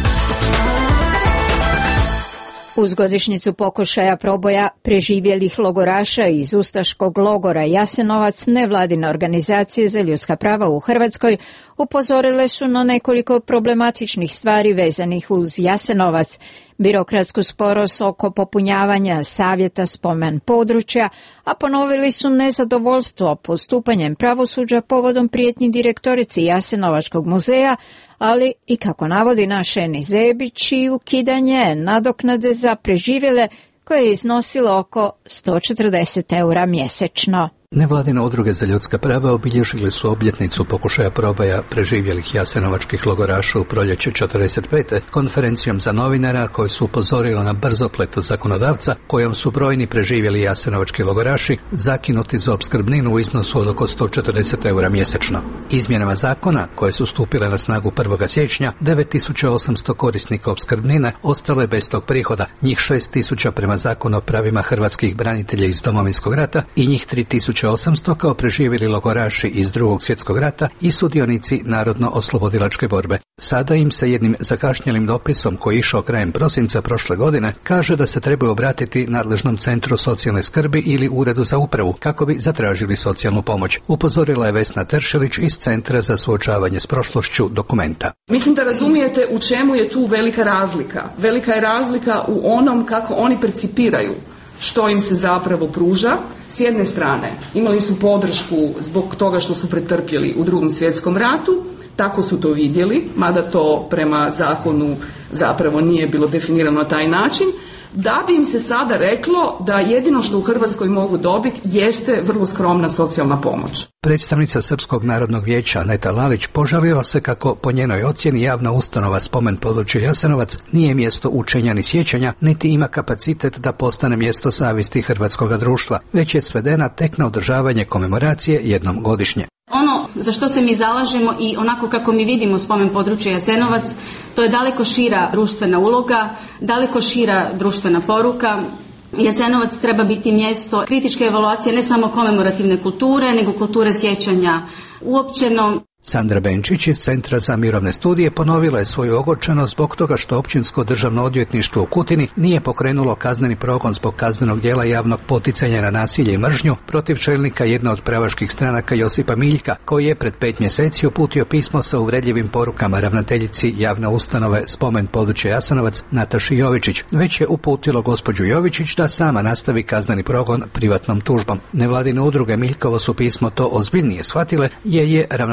Uz godišnjicu pokušaja proboja preživjelih logoraša iz ustaškog logora Jasenovac, nevladine organizacije za ljudska prava u Hrvatskoj upozorile su na nekoliko problematičnih stvari vezanih uz Jasenovac, birokratsku sporost oko popunjavanja savjeta spomen područja, a ponovili su nezadovoljstvo postupanjem pravosuđa povodom prijetnji direktorici Jasenovačkog muzeja, ali i, kako navodi naš Eni Zebić, i ukidanje nadoknade za preživjele koje je iznosilo oko sto četrdeset eura mjesečno. Nevladine udruge za ljudska prava obilježili su obljetnicu pokušaja proboja preživjelih jasenovačkih logoraša u proljeće četrdeset pete konferencijom za novinara koji su upozorili na brzoplet zakonodavca kojom su brojni preživjeli jasenovački logoraši zakinuti za opskrbninu u iznosu od oko sto četrdeset eura mjesečno. Izmjenama zakona koje su stupile na snagu prvog siječnja devet tisuća osamsto korisnika opskrbnine ostalo je bez tog prihoda, njih šest tisuća prema zakonu o pravima hrvatskih branitelja iz Domovinskog rata i njih tri tisuće osamsto kao preživjeli logoraši iz Drugog svjetskog rata i sudionici narodno-oslobodilačke borbe. Sada im se jednim zakašnjelim dopisom koji je išao krajem prosinca prošle godine kaže da se trebaju obratiti nadležnom centru socijalne skrbi ili uredu za upravu kako bi zatražili socijalnu pomoć. Upozorila je Vesna Teršelić iz Centra za suočavanje s prošlošću Dokumenta. Mislim da razumijete u čemu je tu velika razlika. Velika je razlika u onom kako oni percipiraju što im se zapravo pruža. S jedne strane imali su podršku zbog toga što su pretrpjeli u Drugom svjetskom ratu, tako su to vidjeli, mada to prema zakonu zapravo nije bilo definirano na taj način, da bi im se sada reklo da jedino što u Hrvatskoj mogu dobiti jeste vrlo skromna socijalna pomoć. Predstavnica Srpskog narodnog vijeća Aneta Lalić požalila se kako po njenoj ocjeni javna ustanova spomen područja Jasenovac nije mjesto učenja ni sjećanja, niti ima kapacitet da postane mjesto savjesti hrvatskog društva, već je svedena tek na održavanje komemoracije jednom godišnje. Ono za što se mi zalažemo i onako kako mi vidimo spomen područja Jasenovac, to je daleko šira društvena uloga, daleko šira društvena poruka. Jasenovac treba biti mjesto kritičke evaluacije ne samo komemorativne kulture, nego kulture sjećanja uopćeno. Sandra Benčić iz Centra za mirovne studije ponovila je svoju ogorčenost zbog toga što Općinsko državno odvjetništvo u Kutini nije pokrenulo kazneni progon zbog kaznenog djela javnog poticanja na nasilje i mržnju protiv čelnika jedne od pravaških stranaka Josipa Miljka, koji je pred pet mjeseci uputio pismo sa uvredljivim porukama ravnateljici javne ustanove spomen područja Jasenovac Nataši Jovičić, već je uputilo gospođu Jovičić da sama nastavi kazneni progon privatnom tužbom. Nevladine udruge Miljkovo su pismo to ozbiljnije shvatile, jer je ravnateljica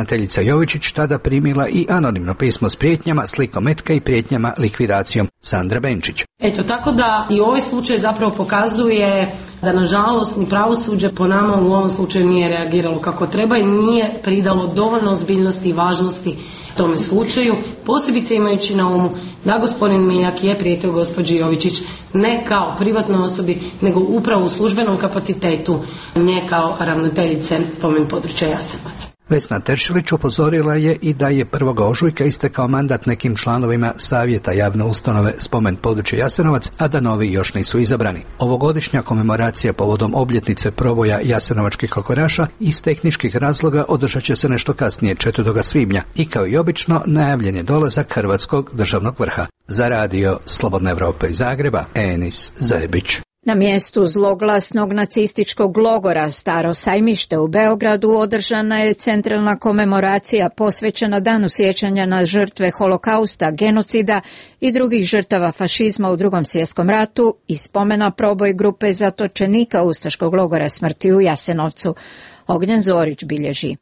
Jovičić tada primila i anonimno pismo s prijetnjama, slikom metka i prijetnjama likvidacijom. Sandra Benčić. Eto, tako da i ovaj slučaj zapravo pokazuje da nažalost ni pravosuđe po nama u ovom slučaju nije reagiralo kako treba i nije pridalo dovoljno ozbiljnosti i važnosti tome slučaju, posebice imajući na umu da gospodin Miljak je prijetio gospođi Jovičić ne kao privatnoj osobi, nego upravo u službenom kapacitetu nje kao ravnateljice spomen područja Jasenovac. Vesna Teršilić upozorila je i da je prvog ožujka istekao mandat nekim članovima Savjeta javne ustanove Spomen područje Jasenovac, a da novi još nisu izabrani. Ovogodišnja komemoracija povodom obljetnice proboja jasenovačkih logoraša iz tehničkih razloga održat će se nešto kasnije, četvrtog svibnja, i kao i obično najavljen je dolazak Hrvatskog državnog vrha. Za radio Slobodna Evropa iz Zagreba, Enis Zebić. Na mjestu zloglasnog nacističkog logora Staro Sajmište u Beogradu održana je centralna komemoracija posvećena danu sjećanja na žrtve holokausta, genocida i drugih žrtava fašizma u Drugom svjetskom ratu i spomena proboj grupe zatočenika ustaškog logora smrti u Jasenovcu. Ognjen Zorić bilježi.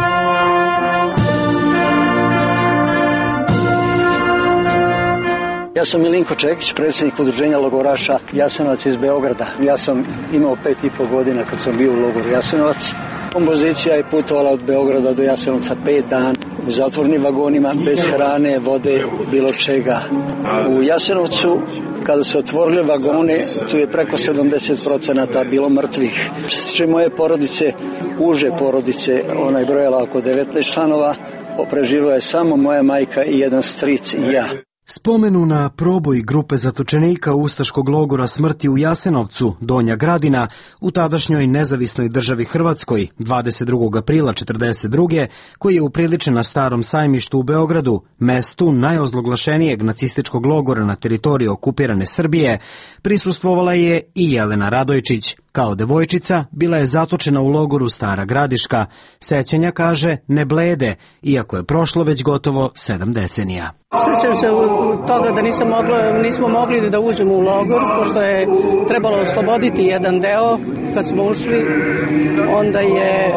Ja sam Milinko Čekić, predsjednik udruženja logoraša Jasenovac iz Beograda. Ja sam imao pet i pol godina kad sam bio u logoru Jasenovac. Kompozicija je putovala od Beograda do Jasenovca pet dana u zatvornim vagonima, bez hrane, vode, bilo čega. U Jasenovcu, kada se otvorile vagone, tu je preko sedamdeset procenata bilo mrtvih. Što se tiče moje porodice, uže porodice, ona je brojala oko devetnaest članova, preživjela je samo moja majka i jedan stric i ja. Spomenu na proboj grupe zatočenika ustaškog logora smrti u Jasenovcu, Donja Gradina, u tadašnjoj nezavisnoj državi Hrvatskoj, dvadeset drugog aprila četrdeset druge koji je upriličen na Starom Sajmištu u Beogradu, mestu najozloglašenijeg nacističkog logora na teritoriji okupirane Srbije, prisustvovala je i Jelena Radojčić. Kao devojčica bila je zatočena u logoru Stara Gradiška. Sećanja, kaže, ne blede, iako je prošlo već gotovo sedam decenija. Sjećam se toga da nisam moglo, nismo mogli da uđemo u logor, pošto je trebalo osloboditi jedan deo. Kad smo ušli, onda je,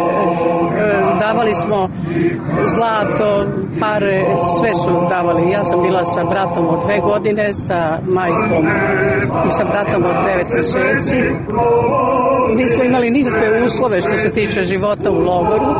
davali smo zlato, pare, sve su davali. Ja sam bila sa bratom od dve godine, sa majkom i sa bratom od devet mjeseci. Nismo imali nikakve uslove što se tiče života u logoru.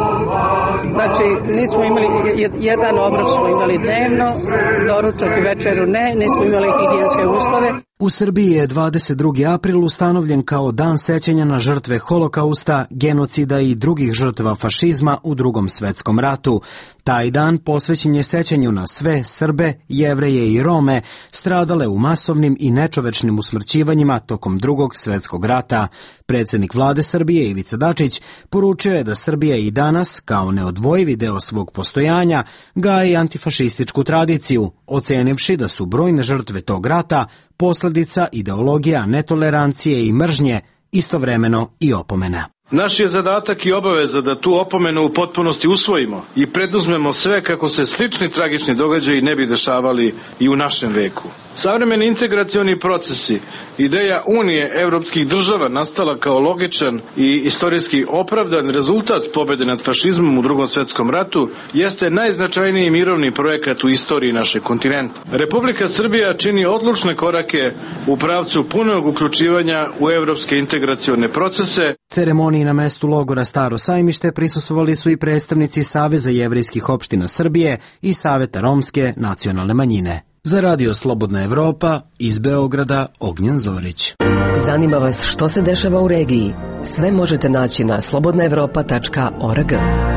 Znači, nismo imali, jedan obrok smo imali dnevno, doručak i večeru ne, nismo imali higijenske uslove. U Srbiji je dvadeset drugi april ustanovljen kao dan sećanja na žrtve holokausta, genocida i drugih žrtava fašizma u Drugom svjetskom ratu. Taj dan posvećen je sećanju na sve Srbe, Jevreje i Rome stradale u masovnim i nečovečnim usmrćivanjima tokom Drugog svjetskog rata. Predsjednik vlade Srbije Ivica Dačić poručio je da Srbija i danas, kao neodvojivi deo svog postojanja, gaji antifašističku tradiciju, ocenivši da su brojne žrtve tog rata posljedica ideologija netolerancije i mržnje, istovremeno i opomena. Naš je zadatak i obaveza da tu opomenu u potpunosti usvojimo i preduzmemo sve kako se slični tragični događaji ne bi dešavali i u našem veku. Savremeni integracioni procesi, ideja Unije evropskih država nastala kao logičan i istorijski opravdan rezultat pobjede nad fašizmom u Drugom svjetskom ratu, jeste najznačajniji mirovni projekat u istoriji našeg kontinenta. Republika Srbija čini odlučne korake u pravcu punog uključivanja u evropske integracione procese. Ceremoniji na mestu logora Staro Sajmište prisustvovali su i predstavnici Saveza jevrejskih opština Srbije i Saveta romske nacionalne manjine. Za radio Slobodna Evropa, iz Beograda, Ognjen Zorić. Zanima vas što se dešava u regiji? Sve možete naći na slobodna evropa tačka org.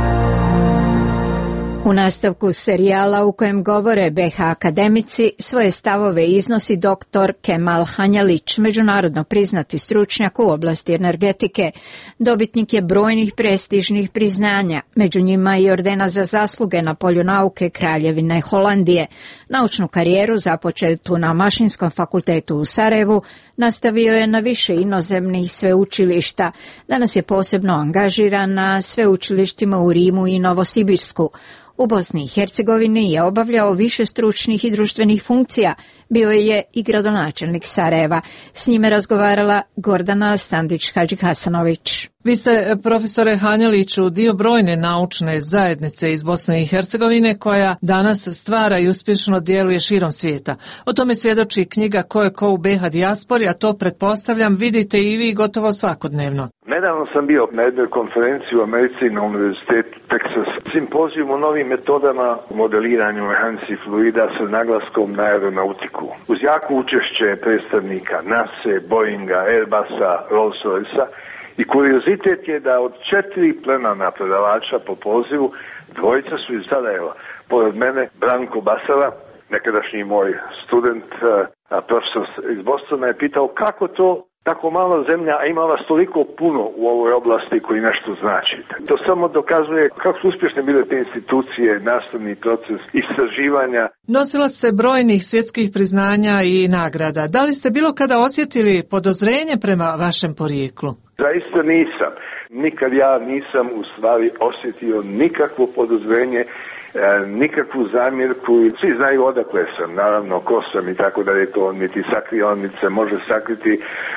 U nastavku serijala u kojem govore be ha akademici svoje stavove iznosi doktor Kemal Hanjalić, međunarodno priznati stručnjak u oblasti energetike. Dobitnik je brojnih prestižnih priznanja, među njima i ordena za zasluge na polju nauke Kraljevine Holandije. Naučnu karijeru započetu na Mašinskom fakultetu u Sarajevu nastavio je na više inozemnih sveučilišta. Danas je posebno angažiran na sveučilištima u Rimu i Novosibirsku. U Bosni i Hercegovini je obavljao više stručnih i društvenih funkcija. Bio je i gradonačelnik Sarajeva. S njime razgovarala Gordana Standić-Hadžihasanović. Vi ste, profesore Hanjeliću, dio brojne naučne zajednice iz Bosne i Hercegovine koja danas stvara i uspješno djeluje širom svijeta. O tome svjedoči knjiga Ko je ko u be ha dijaspori, a to pretpostavljam vidite i vi gotovo svakodnevno. Nedavno sam bio na jednoj konferenciji u Americi na Univerzitetu Texas. Simpozijum o novim metodama u modeliranju mehanici fluida sa naglaskom na aeronautiku. Uz jako učešće predstavnika nase, Boeinga, Airbusa, Rolls-Roycea. I kuriozitet je da od četiri plenarna predavača po pozivu, dvojica su iz Sarajeva. Pored mene Branko Basara, nekadašnji moj student, a profesor iz Bostona, je pitao kako to tako mala zemlja, a ima vas toliko puno u ovoj oblasti koji nešto značite. To samo dokazuje kako su uspješne bile te institucije, nastavni proces istraživanja. Nosilac ste brojnih svjetskih priznanja i nagrada. Da li ste bilo kada osjetili podozrenje prema vašem porijeklu? Zaista nisam. Nikad ja nisam u stvari osjetio nikakvo podozrenje, E, nikakvu zamjerku. Svi znaju odakle sam, naravno ko sam i tako da je to niti sakrio, niti se može sakriti,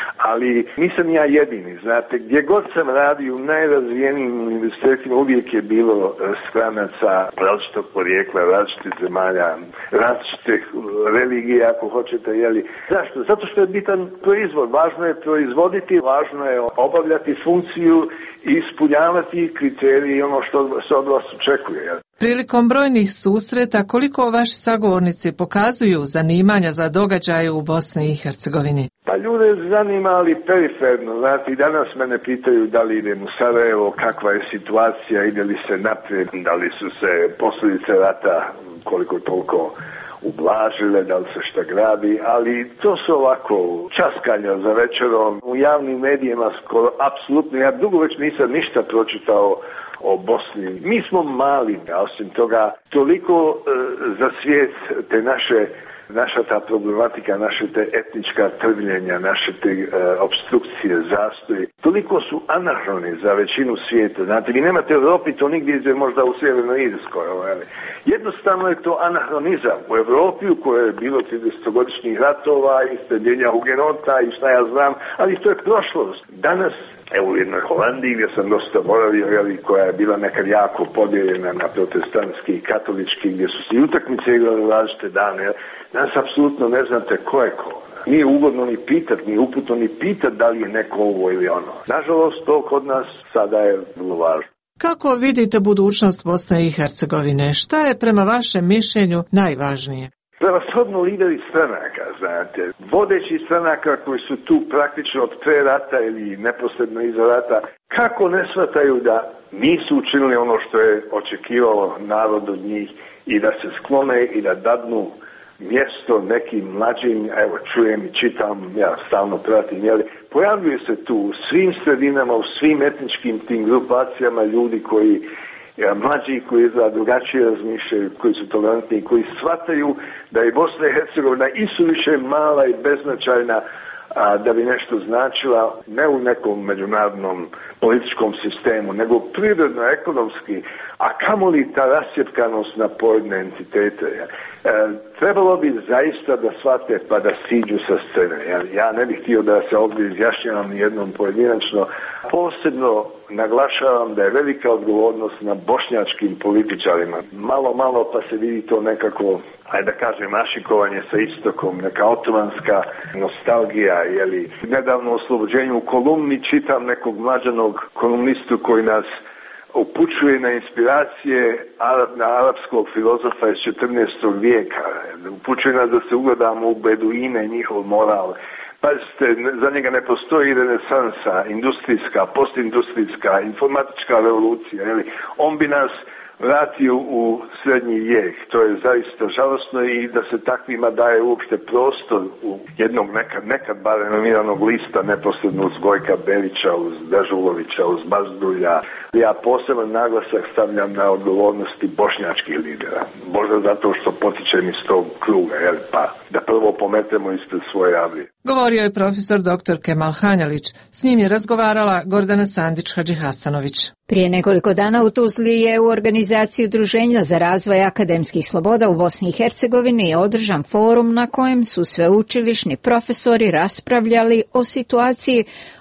ali nisam ja jedini, znate, gdje god sam radio u najrazvijenijim univerzitetima uvijek je bilo stranaca različitog porijekla, različitih zemalja, različitih religija ako hoćete, jeli. Zašto? Zato što je bitan proizvod, važno je proizvoditi, važno je obavljati funkciju i ispunjavati kriterije i ono što se od vas očekuje, jeli. Prilikom brojnih susreta, koliko vaši sagovornici pokazuju zanimanja za događaje u Bosni i Hercegovini? Pa ljude zanima, ali periferno. Znate, i danas mene pitaju da li idem u Sarajevo, kakva je situacija, ide li se naprijed, da li su se posljedice rata koliko toliko ublažile, da li se šta gradi, ali to su ovako časkanja za večerom. U javnim medijima skoro apsolutno, ja dugo već nisam ništa pročitao o Bosni. Mi smo mali, a osim toga toliko e, za svijet te naše, naša ta problematika, naše te etnička trvljenja, naše te e, obstrukcije, zastoji, toliko su anahroni za većinu svijeta. Znate, vi nemate u Europi to nigdje izve, možda u Sjevernoj Irskoj. Jednostavno je to anahronizam. U Europi u kojoj je bilo tridesetogodišnjih ratova i istrebljenja hugenota i šta ja znam, ali to je prošlost. Danas, evo u jednoj Holandiji gdje sam dosta boravio, jeli, koja je bila nekad jako podijeljena na protestantski i katolički, gdje su se i utakmice igrali različite dane. Jeli. Danas apsolutno ne znate ko je ko. Nije ugodno ni pitat, nije uputno ni pitat da li je neko ovo ili ono. Nažalost, to kod nas sada je vrlo važno. Kako vidite budućnost Bosne i Hercegovine? Šta je prema vašem mišljenju najvažnije? Prevashodno lideri stranaka, znate. Vodeći stranaka koji su tu praktično od pre rata ili neposredno iza rata, kako ne shvataju da nisu učinili ono što je očekivalo narod od njih i da se sklone i da dadnu mjesto nekim mlađim, evo čujem i čitam, ja stalno pratim, jeli, pojavljuje se tu u svim sredinama, u svim etničkim tim grupacijama ljudi koji, ja, mlađi koji izgleda drugačije razmišljaju, koji su tolerantni, koji shvataju da je Bosna i Hercegovina isuviše mala i beznačajna, a, da bi nešto značila ne u nekom međunarodnom političkom sistemu, nego prirodno, ekonomski, a kamoli ta rasjepkanost na pojedine entitete. E, trebalo bi zaista da shvate pa da siđu sa scene. Ja, ja ne bih htio da se ovdje izjašnjavam ni jednom pojedinačno. Posebno naglašavam da je velika odgovornost na bošnjačkim političarima. Malo, malo pa se vidi to nekako, ajde da kažem, mašikovanje sa istokom, neka otomanska nostalgija, jeli. Nedavno u oslobođenju u kolumni čitam nekog mlađanog kolumnistu koji nas upućuje na inspiracije na arapskog filozofa iz četrnaestog vijeka. Upućuje nas da se ugledamo u Beduine, njihov moral. Pazite, za njega ne postoji renesansa, industrijska, postindustrijska, informatička revolucija. Jeli? On bi nas vratio u srednji vijek. To je zaista žalosno i da se takvima daje uopšte prostor u jednog nekad, nekad bar renomiranog lista neposredno uz Gojka Berića, uz Dežulovića, uz Bazdulja. Ja poseban naglasak stavljam na odgovornosti bošnjačkih lidera. Možda zato što potičem iz tog kruga, jel, pa da prvo pometemo ispred svoje avlije. Govorio je profesor doktor Kemal Hanjelić. S njim je razgovarala Gordana Sandić-Hadžihasanović. Prije nekoliko dana u Tuzli je u organizaciji Udruženja za razvoj akademskih sloboda u Bosni i Hercegovini održan forum na kojem su sveučilišni profesori raspravljali o situaciji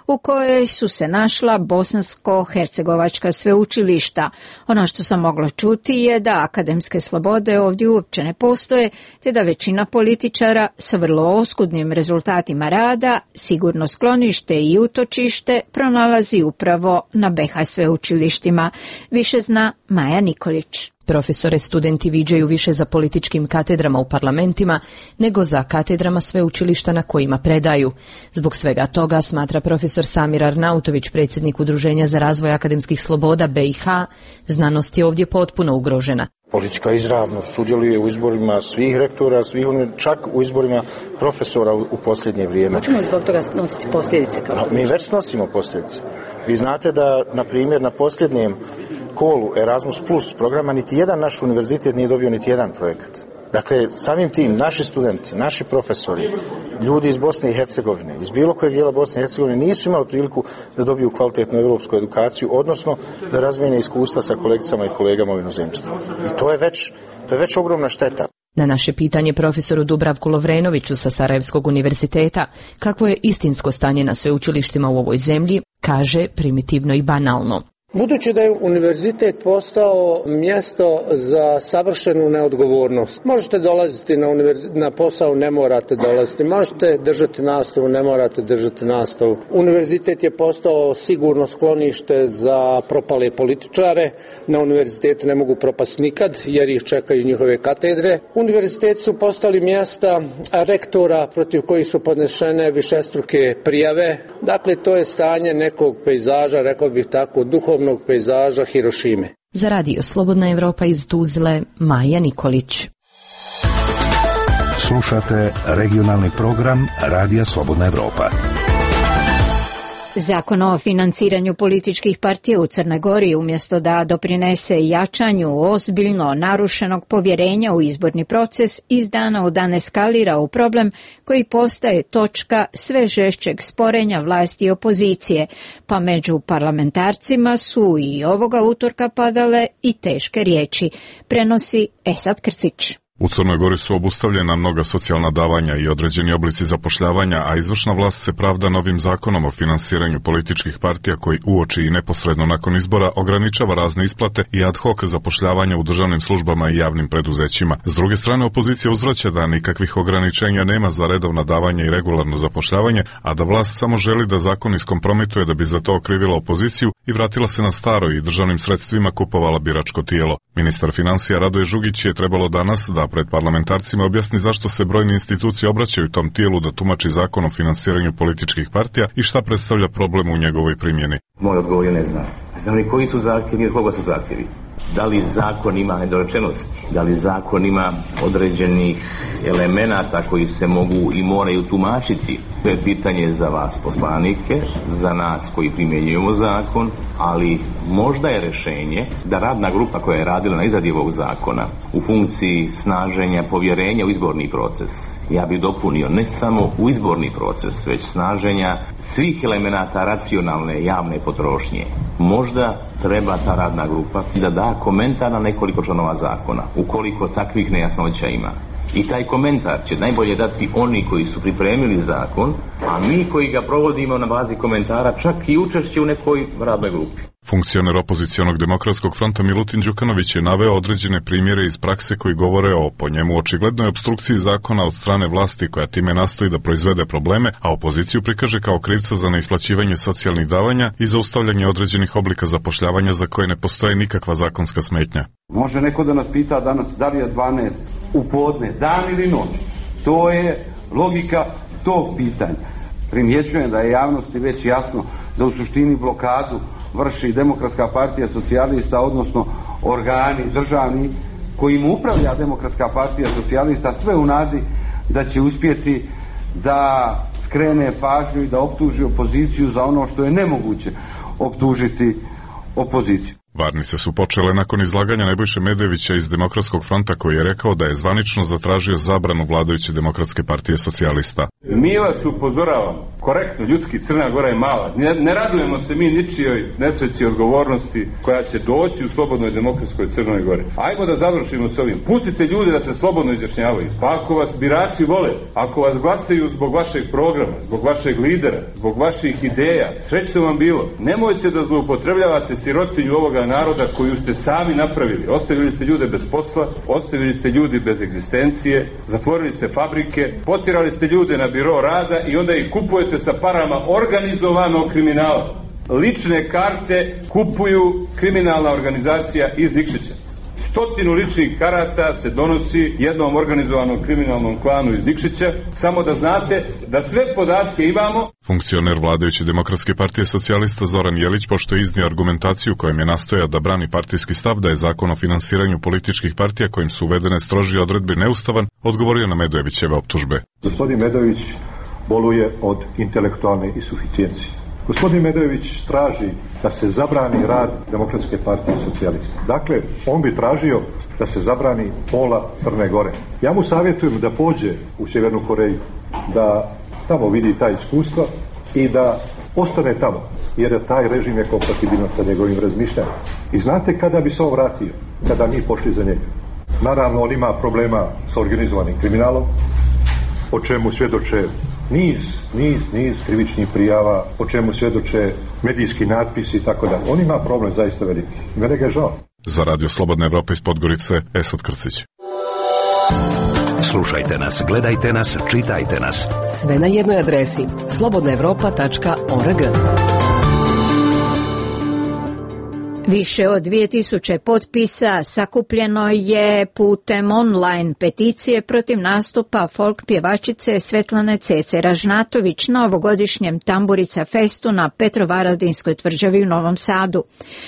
u kojoj su se našla bosansko-hercegovačka sveučilišta. Ono što sam mogla čuti je da akademske slobode ovdje uopće ne postoje, te da većina političara sa vrlo oskudnim rezultatima rada sigurno sklonište i utočište pronalazi upravo na be ha sveučilištima. Više zna Maja Nikolić. Profesore studenti viđaju više za političkim katedrama u parlamentima nego za katedrama sveučilišta na kojima predaju. Zbog svega toga, smatra profesor Samir Arnautović, predsjednik Udruženja za razvoj akademskih sloboda be i ha, znanost je ovdje potpuno ugrožena. Politika izravno sudjeluje u izborima svih rektora, svih, čak u izborima profesora u posljednje vrijeme. Hoćemo zbog toga snositi posljedice? Kao no, mi već snosimo posljedice. Vi znate da, na primjer, na posljednjem kolu Erasmus Plus programa niti jedan naš univerzitet nije dobio niti jedan projekat. Dakle, samim tim, naši studenti, naši profesori, ljudi iz Bosne i Hercegovine, iz bilo kojeg dijela Bosne i Hercegovine nisu imali priliku da dobiju kvalitetnu europsku edukaciju, odnosno da razmijene iskustva sa kolegicama i kolegama u inozemstvu. I to je već, to je već ogromna šteta. Na naše pitanje profesoru Dubravku Lovrenoviću sa Sarajevskog univerziteta kakvo je istinsko stanje na sveučilištima u ovoj zemlji, kaže primitivno i banalno. Budući da je univerzitet postao mjesto za savršenu neodgovornost, možete dolaziti na, univerz... na posao, ne morate dolaziti, možete držati nastavu, ne morate držati nastavu. Univerzitet je postao sigurno sklonište za propale političare, na univerzitetu ne mogu propasti nikad jer ih čekaju njihove katedre. Univerziteti su postali mjesta rektora protiv kojih su podnešene višestruke prijave, dakle to je stanje nekog pejzaža, rekao bih tako, duhovnog pejzaža Hirošime. Za radio Slobodna Evropa iz Tuzle, Maja Nikolić. Slušate regionalni program Radija Slobodna Evropa. Zakon o financiranju političkih partija u Crnoj Gori umjesto da doprinese jačanju ozbiljno narušenog povjerenja u izborni proces iz dana u dan eskalira u problem koji postaje točka sve žešćeg sporenja vlasti i opozicije, pa među parlamentarcima su i ovoga utorka padale i teške riječi, prenosi Esad Krcić. U Crnoj Gori su obustavljena mnoga socijalna davanja i određeni oblici zapošljavanja, a izvršna vlast se pravda novim zakonom o finansiranju političkih partija koji uoči i neposredno nakon izbora ograničava razne isplate i ad hoc zapošljavanja u državnim službama i javnim preduzećima. S druge strane, opozicija uzvraća da nikakvih ograničenja nema za redovna davanja i regularno zapošljavanje, a da vlast samo želi da zakon iskompromituje da bi za to okrivila opoziciju i vratila se na staro i državnim sredstvima kupovala biračko tijelo. Ministar financija Radoje Žugić je trebalo danas da pred parlamentarcima objasni zašto se brojne institucije obraćaju tom tijelu da tumači zakon o finansiranju političkih partija i šta predstavlja problem u njegovoj primjeni. Moj odgovor je ne znam. Ne znam ni koji su zahtjevi i od koga su zahtjevi. Da li zakon ima nedorečenosti, da li zakon ima određenih elemenata koji se mogu i moraju tumačiti. To je pitanje za vas poslanike, za nas koji primjenjujemo zakon, ali možda je rješenje da radna grupa koja je radila na izradi ovog zakona u funkciji snaženja povjerenja u izborni proces, ja bih dopunio ne samo u izborni proces, već snaženja svih elemenata racionalne javne potrošnje. Možda treba ta radna grupa da da komentar na nekoliko članova zakona, ukoliko takvih nejasnoća ima. I taj komentar će najbolje dati oni koji su pripremili zakon, a mi koji ga provodimo na bazi komentara čak i učešće u nekoj radnoj grupi. Funkcioner opozicionog demokratskog fronta Milutin Đukanović je naveo određene primjere iz prakse koji govore o po njemu očiglednoj opstrukciji zakona od strane vlasti koja time nastoji da proizvede probleme, a opoziciju prikaže kao krivca za neisplaćivanje socijalnih davanja i zaustavljanje određenih oblika zapošljavanja za koje ne postoji nikakva zakonska smetnja. Može neko da nas pita danas da li je dvanaest u podne, dan ili noć. To je logika tog pitanja. Primjećujem da je javnosti već jasno da u suštini blokadu vrši Demokratska partija socijalista, odnosno organi državni kojim upravlja Demokratska partija socijalista, sve u nadi da će uspjeti da skrene pažnju i da optuži opoziciju za ono što je nemoguće optužiti opoziciju. Varnice su počele nakon izlaganja Nebojše Medojevića iz Demokratskog fronta, koji je rekao da je zvanično zatražio zabranu vladajuće Demokratske partije socijalista. Mi vas upozoravamo, korektno, ljudski, Crna Gora je mala. Ne, ne radujemo se mi ničijoj nesreći odgovornosti koja će doći u slobodnoj demokratskoj Crnoj Gori. Ajmo da završimo s ovim. Pustite ljude da se slobodno izjašnjavaju. Pa ako vas birači vole, ako vas glasaju zbog vašeg programa, zbog vašeg lidera, zbog vaših ideja, srećno vam bilo. Nemojte da zloupotrebljavate sirotinju ovoga naroda koju ste sami napravili. Ostavili ste ljude bez posla, ostavili ste ljudi bez egzistencije, zatvorili ste fabrike, potirali ste ljude na biro rada i onda ih kupujete sa parama organizovanog kriminala. Lične karte kupuju kriminalna organizacija iz Nikšića. Stotinu ličnih karata se donosi jednom organizovanom kriminalnom klanu iz Nikšića, samo da znate da sve podatke imamo. Funkcioner vladajuće Demokratske partije socijalista Zoran Jelić, pošto je iznio argumentaciju kojom je nastojao da brani partijski stav da je zakon o finansiranju političkih partija kojim su uvedene strožije odredbe neustavan, odgovorio na Medojevićeve optužbe. Gospodin Medojević boluje od intelektualne insuficijencije. Gospodin Medojević traži da se zabrani rad Demokratske partije socijalista. Dakle, on bi tražio da se zabrani pola Crne Gore. Ja mu savjetujem da pođe u Sjevernu Koreju, da tamo vidi ta iskustva i da ostane tamo, jer je taj režim je kompatibilan sa njegovim razmišljanjem. I znate kada bi se on vratio? Kada mi pošli za njega. Naravno, on ima problema sa organizovanim kriminalom, o čemu svjedoče niz, niz, niz krivičnih prijava, o čemu svjedoče medijski natpisi i tako da. On ima problem zaista veliki. Mene ga je žao. Za Radio Slobodna Evropa iz Podgorice, Esad Krcić. Slušajte nas, gledajte nas, čitajte nas. Sve na jednoj adresi slobodna evropa tačka org. Više od dvije tisuće potpisa sakupljeno je putem online peticije protiv nastupa folk pjevačice Svetlane Cece Ražnatović na ovogodišnjem Tamburica festu na Petrovaradinskoj tvrđavi u Novom Sadu.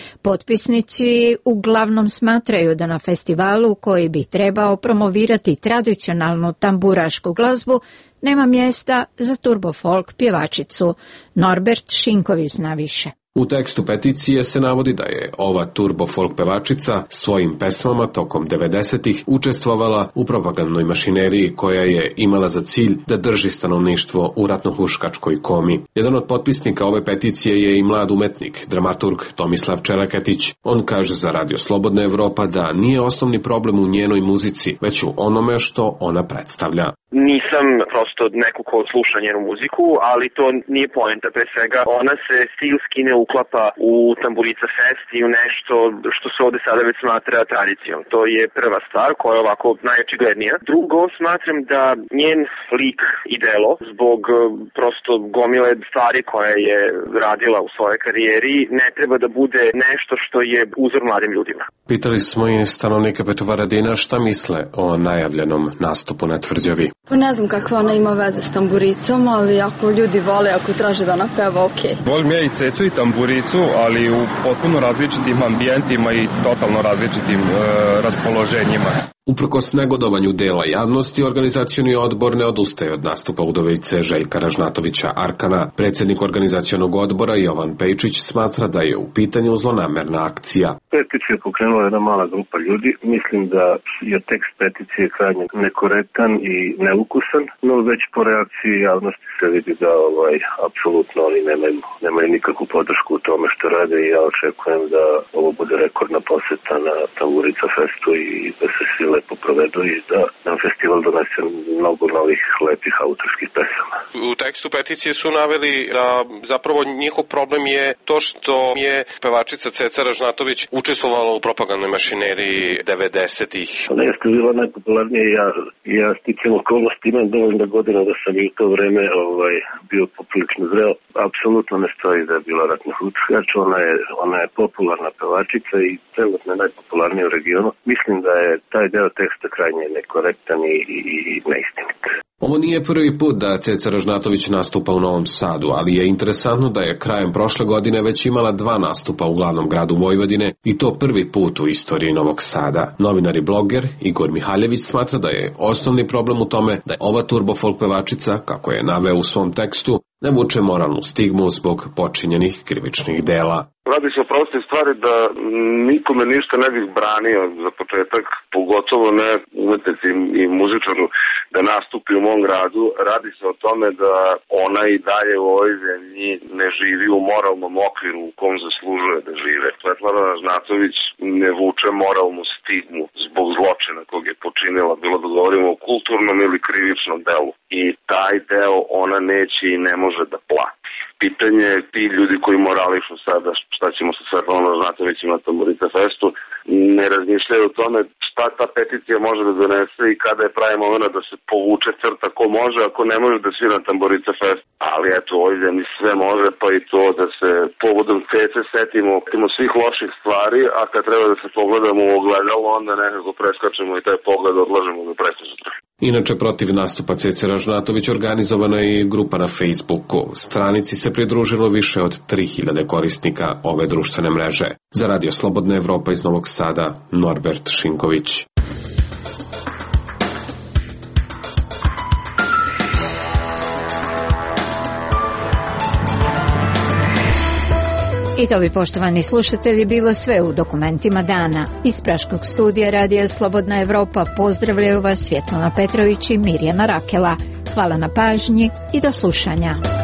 Potpisnici uglavnom smatraju da na festivalu, koji bi trebao promovirati tradicionalnu tamburašku glazbu, nema mjesta za turbo folk pjevačicu. Norbert Šinković zna više. U tekstu peticije se navodi da je ova turbo folk pevačica svojim pesmama tokom devedesetih učestvovala u propagandnoj mašineriji koja je imala za cilj da drži stanovništvo u ratnohuškačkoj komi. Jedan od potpisnika ove peticije je i mlad umetnik, dramaturg Tomislav Čelaketić. On kaže za Radio Slobodna Evropa da nije osnovni problem u njenoj muzici, već u onome što ona predstavlja. Nisam prosto neko ko sluša njenu muziku, ali to nije poenta. Pre svega, ona se stilski ne uklapa u Tamburica Fest i u nešto što se ovde sada već smatra tradicijom. To je prva stvar koja je ovako najočiglednija. Drugo, smatram da njen lik i delo, zbog prosto gomile stvari koje je radila u svojoj karijeri, ne treba da bude nešto što je uzor mladim ljudima. Pitali smo i stanovnike Petrovaradina šta misle o najavljenom nastupu na tvrđavi. Pa ne znam kakva ona ima veze s Tamburicom, ali ako ljudi vole, ako traže da ona peva, okej. Okay. Volim ja i Cecu i Tamburicu, ali u potpuno različitim ambijentima i totalno različitim e, raspoloženjima. Uprkos negodovanju dela javnosti, organizacioni odbor ne odustaje od nastupa udovice Željka Ražnatovića Arkana. Predsjednik organizacionog odbora Jovan Pejčić smatra da je u pitanju zlonamerna akcija. Peticiju pokrenula jedna mala grupa ljudi. Mislim da je tekst peticije krajnje nekorektan i neukusan, no već po reakciji javnosti se vidi da ovaj, apsolutno oni nemaju, nemaju nikakvu podršku u tome što rade i ja očekujem da ovo bude rekordna posjeta na Tamburica festu i da se svi lepo provedu i da nam festival donese mnogo novih lepih autorskih pesama. U tekstu peticije su naveli da zapravo njihov problem je to što je pevačica Ceca Ražnatović učestvovala u propagandnoj mašineriji devedesetih. Ona jeste bila najpopularnija i ja, ja sticam okolnosti, imam dovoljno godina da sam i u to vreme ovaj, bio poprilično zreo. Apsolutno ne stoji da je bila ratna hučkač, ona je, ona je popularna pevačica i trenutno je najpopularnija u regionu. Mislim da je taj deo teksta krajnje nekorektan i, i, i neistinit. Ovo nije prvi put da Ceca Ražnatović nastupa u Novom Sadu, ali je interesantno da je krajem prošle godine već imala dva nastupa u glavnom gradu Vojvodine i to prvi put u istoriji Novog Sada. Novinar i bloger Igor Mihaljević smatra da je osnovni problem u tome da je ova turbo folk pevačica, kako je naveo u svom tekstu, ne vuče moralnu stigmu zbog počinjenih krivičnih dela. Radi se o prostoj stvari da nikome ništa ne bih branio za početak, pogotovo ne umetnici i muzičaru da nastupi u mom gradu. Radi se o tome da ona i dalje u ovoj zemlji ne živi u moralnom okviru u kom zaslužuje da žive. Svetlana Ražnatović ne vuče moralnu stigmu zbog zločina kog je počinila, bilo da govorimo o kulturnom ili krivičnom delu. I taj deo ona neće i ne može da plati. Pitanje je ti ljudi koji morališu sada šta ćemo sa Svetlanom Ražnatovićem na Tamburica Festu, ne razmišljaju o tome šta ta peticija može da donese i kada je pravi moment da se povuče crta ko može, ako ne može da svira na Tamburica Fest. Ali eto, ovdje mi sve može, pa i to da se povodom cece setimo, setimo svih loših stvari, a kad treba da se pogledamo u ogledalo, onda nekako preskačemo i taj pogled odlažemo da preskačemo. Inače, protiv nastupa Cece Ražnatović organizovana je i grupa na Facebooku. Stranici se pridružilo više od tri hiljade korisnika ove društvene mreže. Za Radio Slobodna Evropa iz Novog Sada, Norbert Šinković. I to bi, poštovani slušatelji, bilo sve u dokumentima dana. Iz Praškog studija Radija Slobodna Evropa pozdravljaju vas Svjetlana Petrović i Mirjana Rakela. Hvala na pažnji i do slušanja.